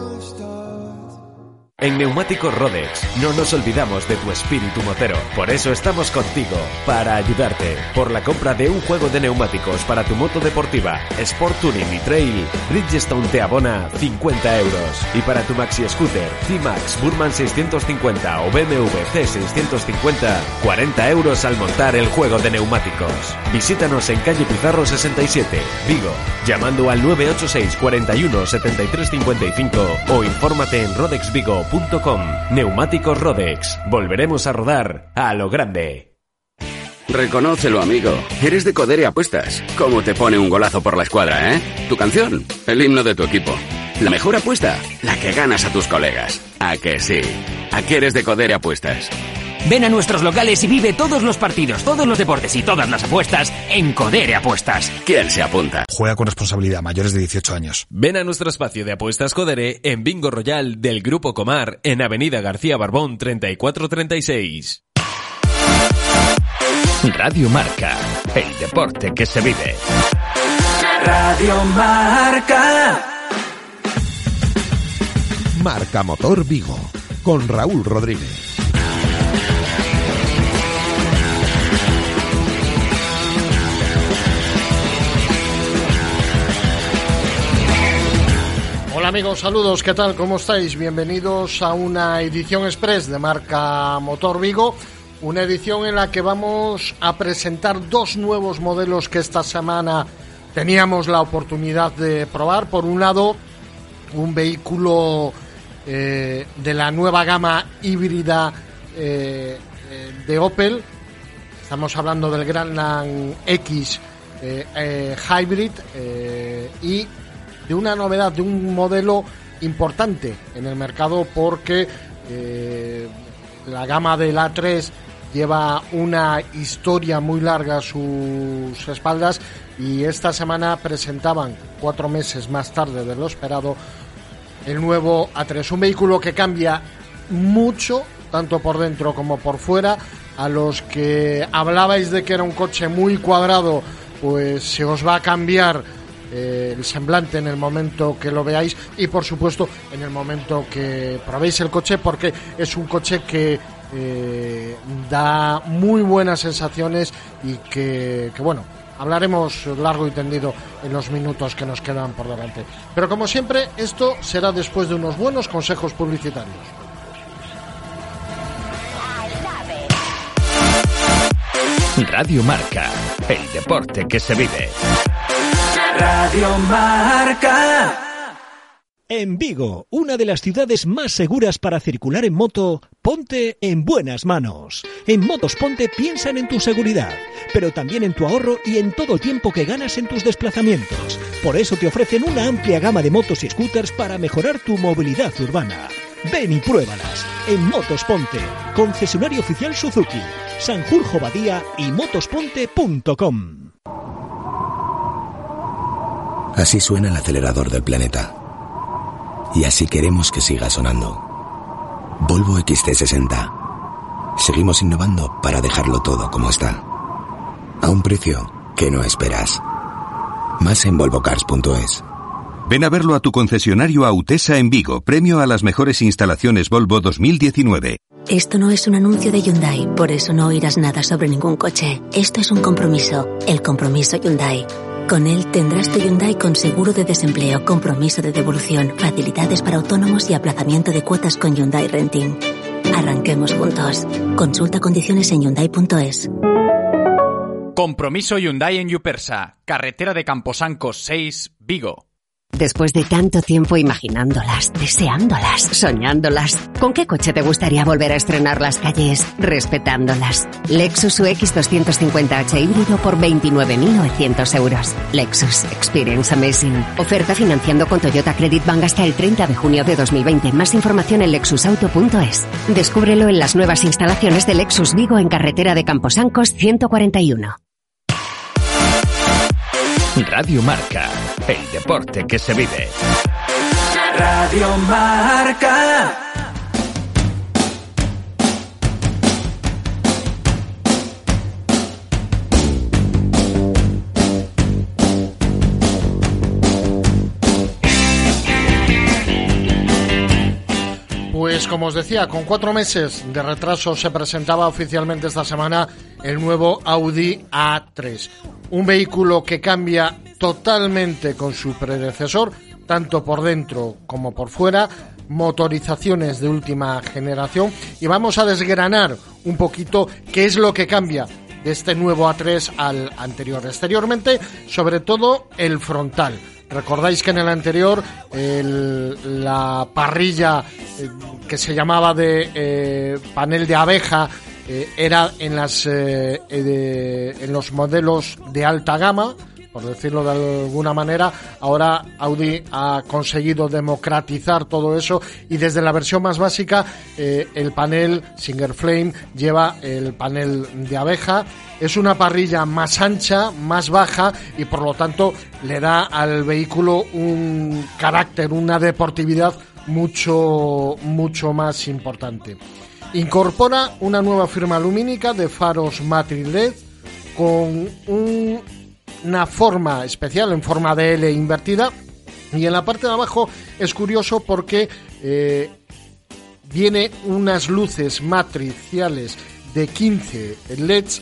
En Neumáticos Rodex no nos olvidamos de tu espíritu motero. Por eso estamos contigo, para ayudarte. Por la compra de un juego de neumáticos para tu moto deportiva, Sport Touring y Trail, Bridgestone te abona cincuenta euros. Y para tu Maxi Scooter, C-Max, Burman seiscientos cincuenta o B M W C seiscientos cincuenta, cuarenta euros al montar el juego de neumáticos. Visítanos en calle Pizarro sesenta y siete, Vigo, llamando al nueve ocho seis, cuarenta y uno, setenta y tres cincuenta y cinco o infórmate en rodexvigo punto com. Neumáticos Rodex. Volveremos a rodar a lo grande. Reconócelo, amigo. Eres de Codere Apuestas. ¿Cómo te pone un golazo por la escuadra, eh? Tu canción, el himno de tu equipo. La mejor apuesta, la que ganas a tus colegas. ¿A que sí? ¿A qué eres de Codere Apuestas? Ven a nuestros locales y vive todos los partidos, todos los deportes y todas las apuestas en Codere Apuestas. ¿Quién se apunta? Juega con responsabilidad, mayores de dieciocho años. Ven a nuestro espacio de apuestas Codere en Bingo Royal del Grupo Comar en Avenida García Barbón treinta y cuatro treinta y seis. Radio Marca, el deporte que se vive. Radio Marca. Marcamotor Vigo, con Raúl Rodríguez. Hola amigos, saludos, ¿qué tal? ¿Cómo estáis? Bienvenidos a una edición express de Marcamotor Vigo, una edición en la que vamos a presentar dos nuevos modelos que esta semana teníamos la oportunidad de probar. Por un lado, un vehículo eh, de la nueva gama híbrida eh, de Opel. Estamos hablando del Grandland X eh, eh, Hybrid eh, y de una novedad, de un modelo importante en el mercado, porque eh, la gama del A tres lleva una historia muy larga a sus espaldas y esta semana presentaban, cuatro meses más tarde de lo esperado, el nuevo A tres, un vehículo que cambia mucho, tanto por dentro como por fuera. A los que hablabais de que era un coche muy cuadrado, pues se os va a cambiar Eh, el semblante en el momento que lo veáis y por supuesto en el momento que probéis el coche, porque es un coche que eh, da muy buenas sensaciones y que, que bueno, hablaremos largo y tendido en los minutos que nos quedan por delante. Pero como siempre, esto será después de unos buenos consejos publicitarios. Radio Marca, el deporte que se vive. Radio Marca. En Vigo, una de las ciudades más seguras para circular en moto, Ponte en buenas manos. En Motos Ponte piensan en tu seguridad, pero también en tu ahorro y en todo el tiempo que ganas en tus desplazamientos. Por eso te ofrecen una amplia gama de motos y scooters para mejorar tu movilidad urbana. Ven y pruébalas en Motos Ponte, concesionario oficial Suzuki, Sanjurjo Badía y motosponte punto com. Así suena el acelerador del planeta. Y así queremos que siga sonando. Volvo equis ce sesenta. Seguimos innovando para dejarlo todo como está. A un precio que no esperas. Más en volvocars punto es. Ven a verlo a tu concesionario Autesa en Vigo, premio a las mejores instalaciones Volvo dos mil diecinueve. Esto no es un anuncio de Hyundai, por eso no oirás nada sobre ningún coche. Esto es un compromiso, el compromiso Hyundai. Con él tendrás tu Hyundai con seguro de desempleo, compromiso de devolución, facilidades para autónomos y aplazamiento de cuotas con Hyundai Renting. Arranquemos juntos. Consulta condiciones en hyundai punto es. Compromiso Hyundai en Yupersa, carretera de Camposancos seis, Vigo. Después de tanto tiempo imaginándolas, deseándolas, soñándolas, ¿con qué coche te gustaría volver a estrenar las calles respetándolas? Lexus U X doscientos cincuenta H híbrido por veintinueve mil novecientos euros. Lexus Experience Amazing. Oferta financiando con Toyota Credit Bank hasta el treinta de junio de dos mil veinte. Más información en lexus auto punto es. Descúbrelo en las nuevas instalaciones de Lexus Vigo en carretera de Camposancos ciento cuarenta y uno. Radio Marca, el deporte que se vive. Radio Marca. Pues como os decía, con cuatro meses de retraso se presentaba oficialmente esta semana el nuevo Audi A tres. Un vehículo que cambia totalmente con su predecesor, tanto por dentro como por fuera, motorizaciones de última generación, y vamos a desgranar un poquito qué es lo que cambia de este nuevo A tres al anterior. Exteriormente, sobre todo el frontal. Recordáis que en el anterior el, la parrilla eh, que se llamaba de eh, panel de abeja eh, era en las eh, eh, en los modelos de alta gama, por decirlo de alguna manera. Ahora Audi ha conseguido democratizar todo eso y desde la versión más básica eh, el panel Singer Flame lleva el panel de abeja. Es una parrilla más ancha, más baja y por lo tanto le da al vehículo un carácter, una deportividad mucho, mucho más importante. Incorpora una nueva firma lumínica de faros Matrix L E D con un, una forma especial en forma de L invertida, y en la parte de abajo es curioso porque eh, viene unas luces matriciales de quince L E Ds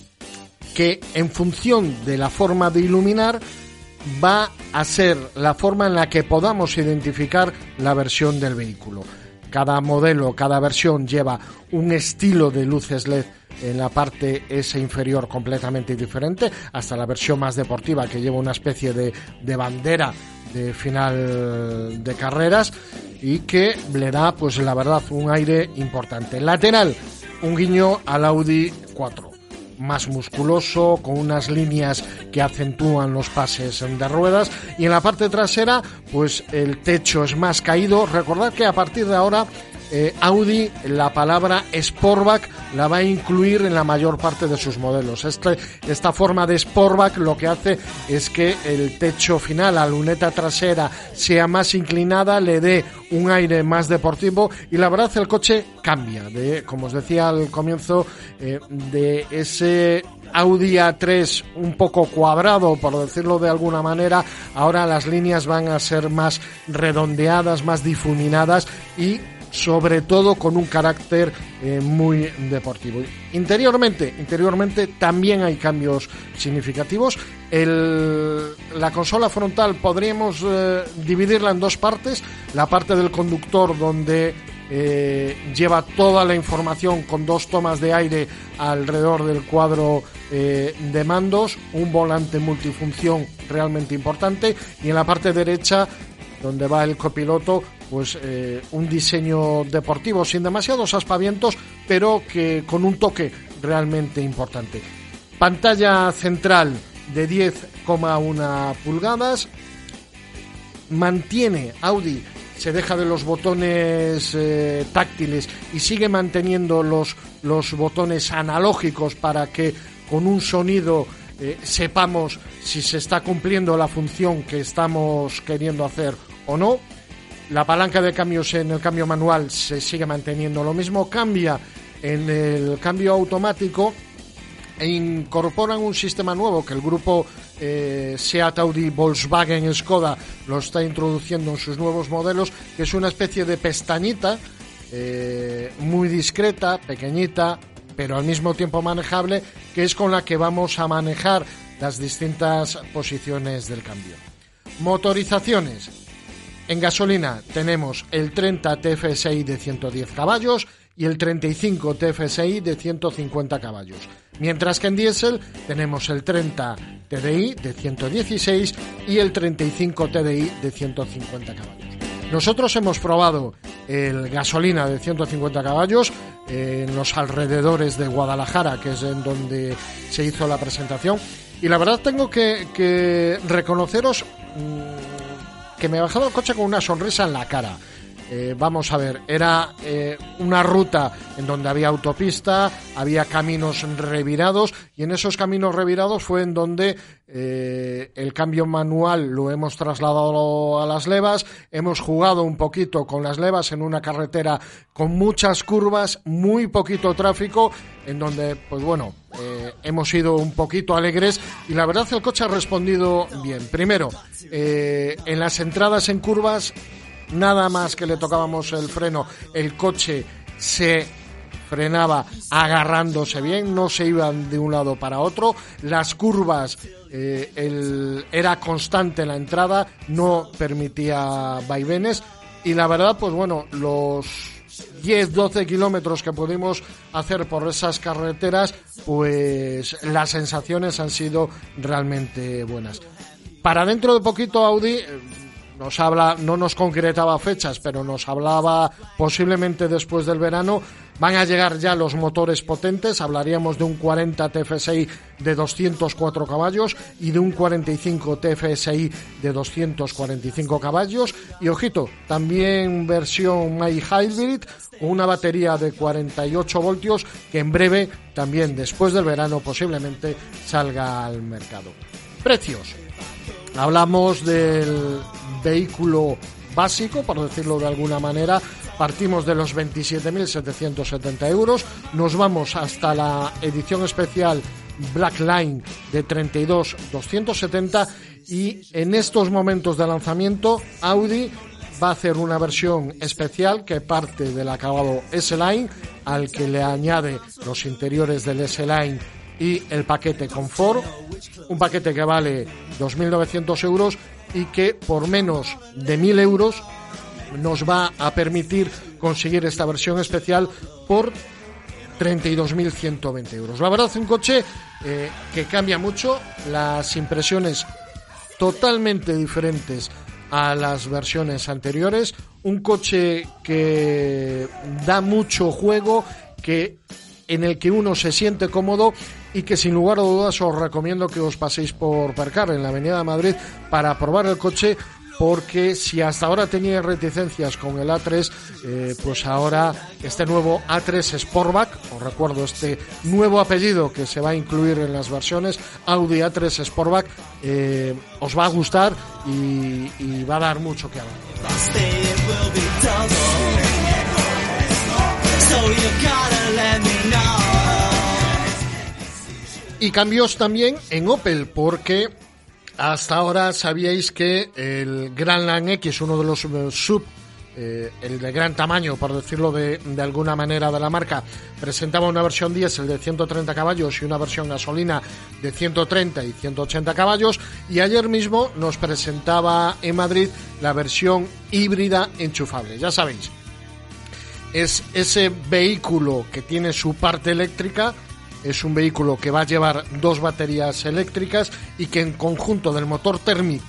que en función de la forma de iluminar va a ser la forma en la que podamos identificar la versión del vehículo. Cada modelo, cada versión lleva un estilo de luces L E D en la parte esa inferior completamente diferente, hasta la versión más deportiva que lleva una especie de, de bandera de final de carreras y que le da, pues la verdad, un aire importante. Lateral, un guiño al Audi cuatro. Más musculoso, con unas líneas que acentúan los pases de ruedas, y en la parte trasera pues el techo es más caído. Recordad que a partir de ahora eh, Audi la palabra Sportback la va a incluir en la mayor parte de sus modelos. Este, esta forma de Sportback lo que hace es que el techo final, la luneta trasera, sea más inclinada, le dé un aire más deportivo, y la verdad el coche cambia de, como os decía al comienzo, eh, de ese Audi A tres un poco cuadrado, por decirlo de alguna manera. Ahora las líneas van a ser más redondeadas, más difuminadas y sobre todo con un carácter eh, muy deportivo. Interiormente, interiormente también hay cambios significativos. El, la consola frontal podríamos eh, dividirla en dos partes. La parte del conductor, donde eh, lleva toda la información con dos tomas de aire alrededor del cuadro eh, de mandos, un volante multifunción realmente importante, y en la parte derecha, donde va el copiloto, pues eh, un diseño deportivo sin demasiados aspavientos, pero que con un toque realmente importante. Pantalla central de diez coma uno pulgadas. Mantiene Audi, se deja de los botones eh, táctiles y sigue manteniendo los, los botones analógicos para que con un sonido eh, sepamos si se está cumpliendo la función que estamos queriendo hacer o no. La palanca de cambios en el cambio manual se sigue manteniendo lo mismo, cambia en el cambio automático e incorporan un sistema nuevo que el grupo eh, Seat, Audi, Volkswagen, Skoda lo está introduciendo en sus nuevos modelos, que es una especie de pestañita eh, muy discreta, pequeñita, pero al mismo tiempo manejable, que es con la que vamos a manejar las distintas posiciones del cambio. Motorizaciones. En gasolina tenemos el treinta T F S I de ciento diez caballos y el treinta y cinco T F S I de ciento cincuenta caballos. Mientras que en diésel tenemos el treinta T D I de ciento dieciséis y el treinta y cinco T D I de ciento cincuenta caballos. Nosotros hemos probado el gasolina de ciento cincuenta caballos en los alrededores de Guadalajara, que es en donde se hizo la presentación, y la verdad tengo que, que reconoceros mmm, que me he bajado el coche con una sonrisa en la cara. Eh, vamos a ver, era eh, una ruta en donde había autopista, había caminos revirados, y en esos caminos revirados fue en donde eh, el cambio manual lo hemos trasladado a las levas, hemos jugado un poquito con las levas en una carretera con muchas curvas, muy poquito tráfico, en donde, pues bueno, eh, hemos sido un poquito alegres, y la verdad el coche ha respondido bien. Primero, eh, en las entradas en curvas, nada más que le tocábamos el freno, el coche se frenaba agarrándose bien, no se iban de un lado para otro. Las curvas, eh, el, era constante la entrada, no permitía vaivenes, y la verdad, pues bueno, los diez doce kilómetros que pudimos hacer por esas carreteras, pues las sensaciones han sido realmente buenas. Para dentro de poquito Audi nos habla, no nos concretaba fechas, pero nos hablaba posiblemente después del verano. Van a llegar ya los motores potentes, hablaríamos de un cuarenta T F S I de doscientos cuatro caballos y de un cuarenta y cinco T F S I de doscientos cuarenta y cinco caballos. Y ojito, también versión My Hybrid con una batería de cuarenta y ocho voltios que en breve, también después del verano, posiblemente salga al mercado. Precios. Hablamos del vehículo básico, por decirlo de alguna manera. Partimos de los veintisiete mil setecientos setenta euros, nos vamos hasta la edición especial Black Line de treinta y dos mil doscientos setenta, y en estos momentos de lanzamiento Audi va a hacer una versión especial que parte del acabado S-Line, al que le añade los interiores del S-Line y el paquete confort, un paquete que vale dos mil novecientos euros y que por menos de mil euros nos va a permitir conseguir esta versión especial por treinta y dos mil ciento veinte euros. La verdad, un coche eh, que cambia mucho, las impresiones totalmente diferentes a las versiones anteriores, un coche que da mucho juego, que en el que uno se siente cómodo, y que sin lugar a dudas os recomiendo que os paséis por Percar en la Avenida de Madrid para probar el coche, porque si hasta ahora teníais reticencias con el A tres, eh, pues ahora este nuevo A tres Sportback, os recuerdo este nuevo apellido que se va a incluir en las versiones, Audi A tres Sportback, eh, os va a gustar y, y va a dar mucho que hablar. Y cambios también en Opel, porque hasta ahora sabíais que el Grandland X, uno de los sub, eh, el de gran tamaño, por decirlo de, de alguna manera, de la marca, presentaba una versión diésel de ciento treinta caballos y una versión gasolina de ciento treinta y ciento ochenta caballos, y ayer mismo nos presentaba en Madrid la versión híbrida enchufable. Ya sabéis, es ese vehículo que tiene su parte eléctrica. Es un vehículo que va a llevar dos baterías eléctricas y que en conjunto del motor térmico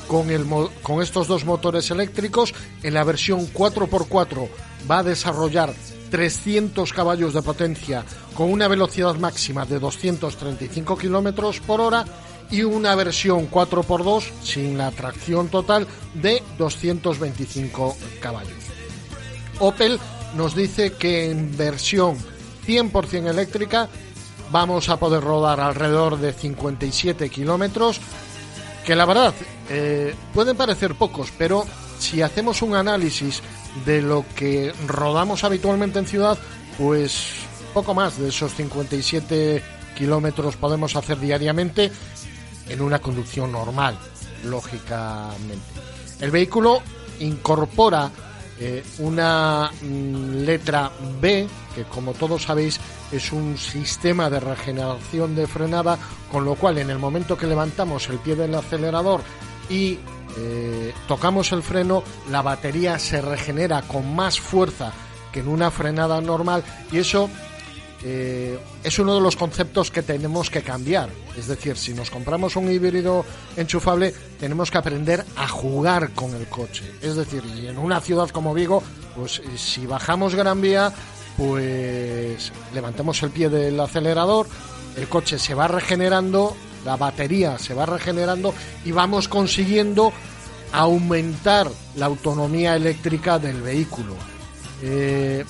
con, el, con estos dos motores eléctricos. En la versión cuatro por cuatro va a desarrollar trescientos caballos de potencia con una velocidad máxima de doscientos treinta y cinco kilómetros por hora y una versión cuatro por dos sin la tracción total de doscientos veinticinco caballos. Opel nos dice que en versión cien por ciento eléctrica vamos a poder rodar alrededor de cincuenta y siete kilómetros, que la verdad eh, pueden parecer pocos, pero si hacemos un análisis de lo que rodamos habitualmente en ciudad, pues poco más de esos cincuenta y siete kilómetros podemos hacer diariamente en una conducción normal, lógicamente. El vehículo incorpora eh, una mm, letra B, que como todos sabéis es un sistema de regeneración de frenada, con lo cual en el momento que levantamos el pie del acelerador y eh, tocamos el freno, la batería se regenera con más fuerza que en una frenada normal, y eso eh, es uno de los conceptos que tenemos que cambiar. Es decir, si nos compramos un híbrido enchufable, tenemos que aprender a jugar con el coche. Es decir, y en una ciudad como Vigo, pues si bajamos Gran Vía, pues levantamos el pie del acelerador, el coche se va regenerando, la batería se va regenerando y vamos consiguiendo aumentar la autonomía eléctrica del vehículo. Eh,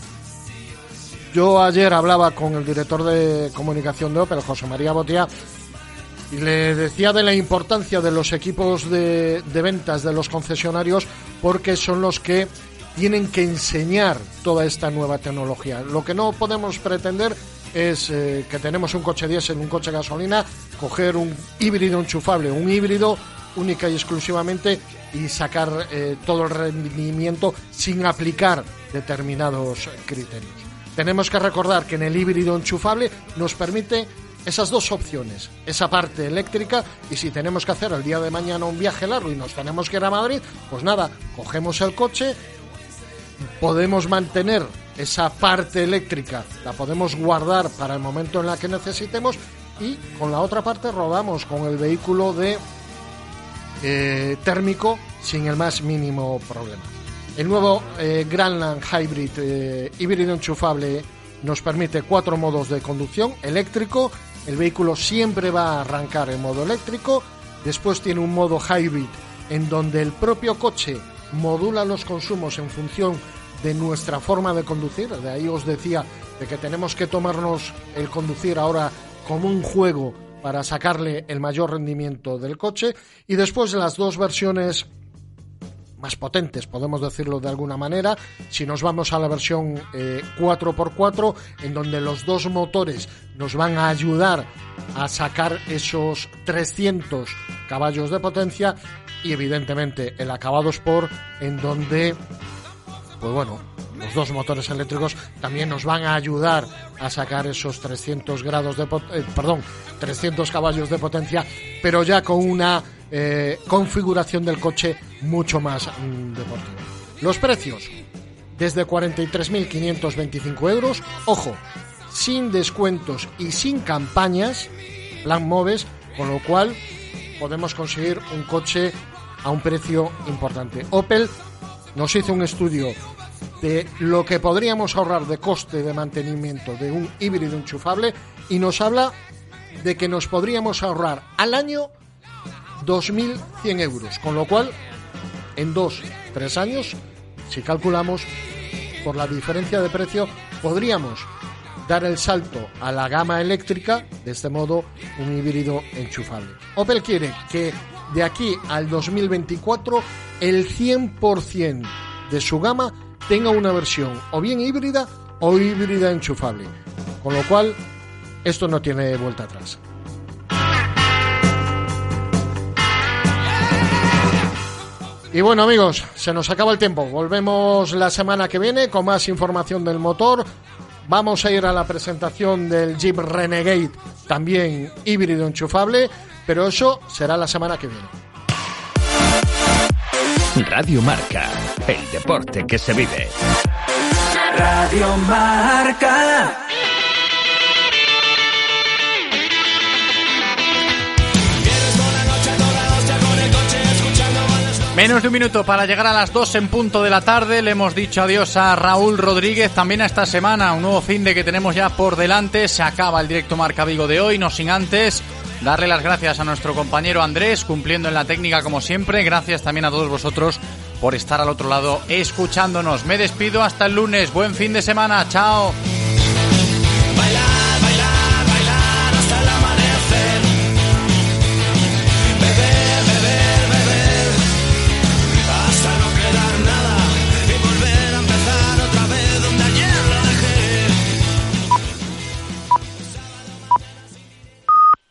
yo ayer hablaba con el director de comunicación de Opel, José María Botiá, y le decía de la importancia de los equipos de, de ventas de los concesionarios, porque son los que tienen que enseñar toda esta nueva tecnología. Lo que no podemos pretender es eh, que tenemos un coche diésel, un coche gasolina, coger un híbrido enchufable, un híbrido única y exclusivamente, y sacar eh, todo el rendimiento sin aplicar determinados criterios. Tenemos que recordar que en el híbrido enchufable nos permite esas dos opciones, esa parte eléctrica, y si tenemos que hacer el día de mañana un viaje largo y nos tenemos que ir a Madrid, pues nada, cogemos el coche, podemos mantener esa parte eléctrica, la podemos guardar para el momento en la que necesitemos, y con la otra parte rodamos con el vehículo de eh, térmico sin el más mínimo problema. El nuevo eh, Grandland Hybrid eh, híbrido enchufable nos permite cuatro modos de conducción: eléctrico, el vehículo siempre va a arrancar en modo eléctrico, después tiene un modo hybrid en donde el propio coche modula los consumos en función de nuestra forma de conducir. De ahí os decía de que tenemos que tomarnos el conducir ahora como un juego para sacarle el mayor rendimiento del coche. Y después las dos versiones más potentes, podemos decirlo de alguna manera, si nos vamos a la versión eh, cuatro por cuatro, en donde los dos motores nos van a ayudar a sacar esos trescientos caballos de potencia, y evidentemente el acabado Sport, en donde, pues bueno, los dos motores eléctricos también nos van a ayudar a sacar esos trescientos grados de pot- eh, perdón, trescientos caballos de potencia, pero ya con una eh, configuración del coche mucho más mm, deportiva. Los precios, desde cuarenta y tres mil quinientos veinticinco euros, ojo, sin descuentos y sin campañas, plan Moves, con lo cual podemos conseguir un coche a un precio importante. Opel nos hizo un estudio de lo que podríamos ahorrar de coste de mantenimiento de un híbrido enchufable, y nos habla de que nos podríamos ahorrar al año dos mil cien euros, con lo cual en dos, tres años, si calculamos por la diferencia de precio, podríamos dar el salto a la gama eléctrica, de este modo un híbrido enchufable. Opel quiere que de aquí al dos mil veinticuatro el cien por ciento de su gama tenga una versión o bien híbrida o híbrida enchufable, con lo cual esto no tiene vuelta atrás. Y bueno, amigos, se nos acaba el tiempo. Volvemos la semana que viene con más información del motor. Vamos a ir a la presentación del Jeep Renegade, también híbrido enchufable, pero eso será la semana que viene. Radio Marca, el deporte que se vive. Radio Marca. Vienes por la noche, toda la noche con el coche escuchando Menos de un minuto para llegar a las dos en punto de la tarde. Le hemos dicho adiós a Raúl Rodríguez. También a esta semana, un nuevo fin de que tenemos ya por delante. Se acaba el directo Marca Vigo de hoy, no sin antes darle las gracias a nuestro compañero Andrés, cumpliendo en la técnica como siempre. Gracias también a todos vosotros por estar al otro lado escuchándonos. Me despido hasta el lunes. Buen fin de semana. Chao.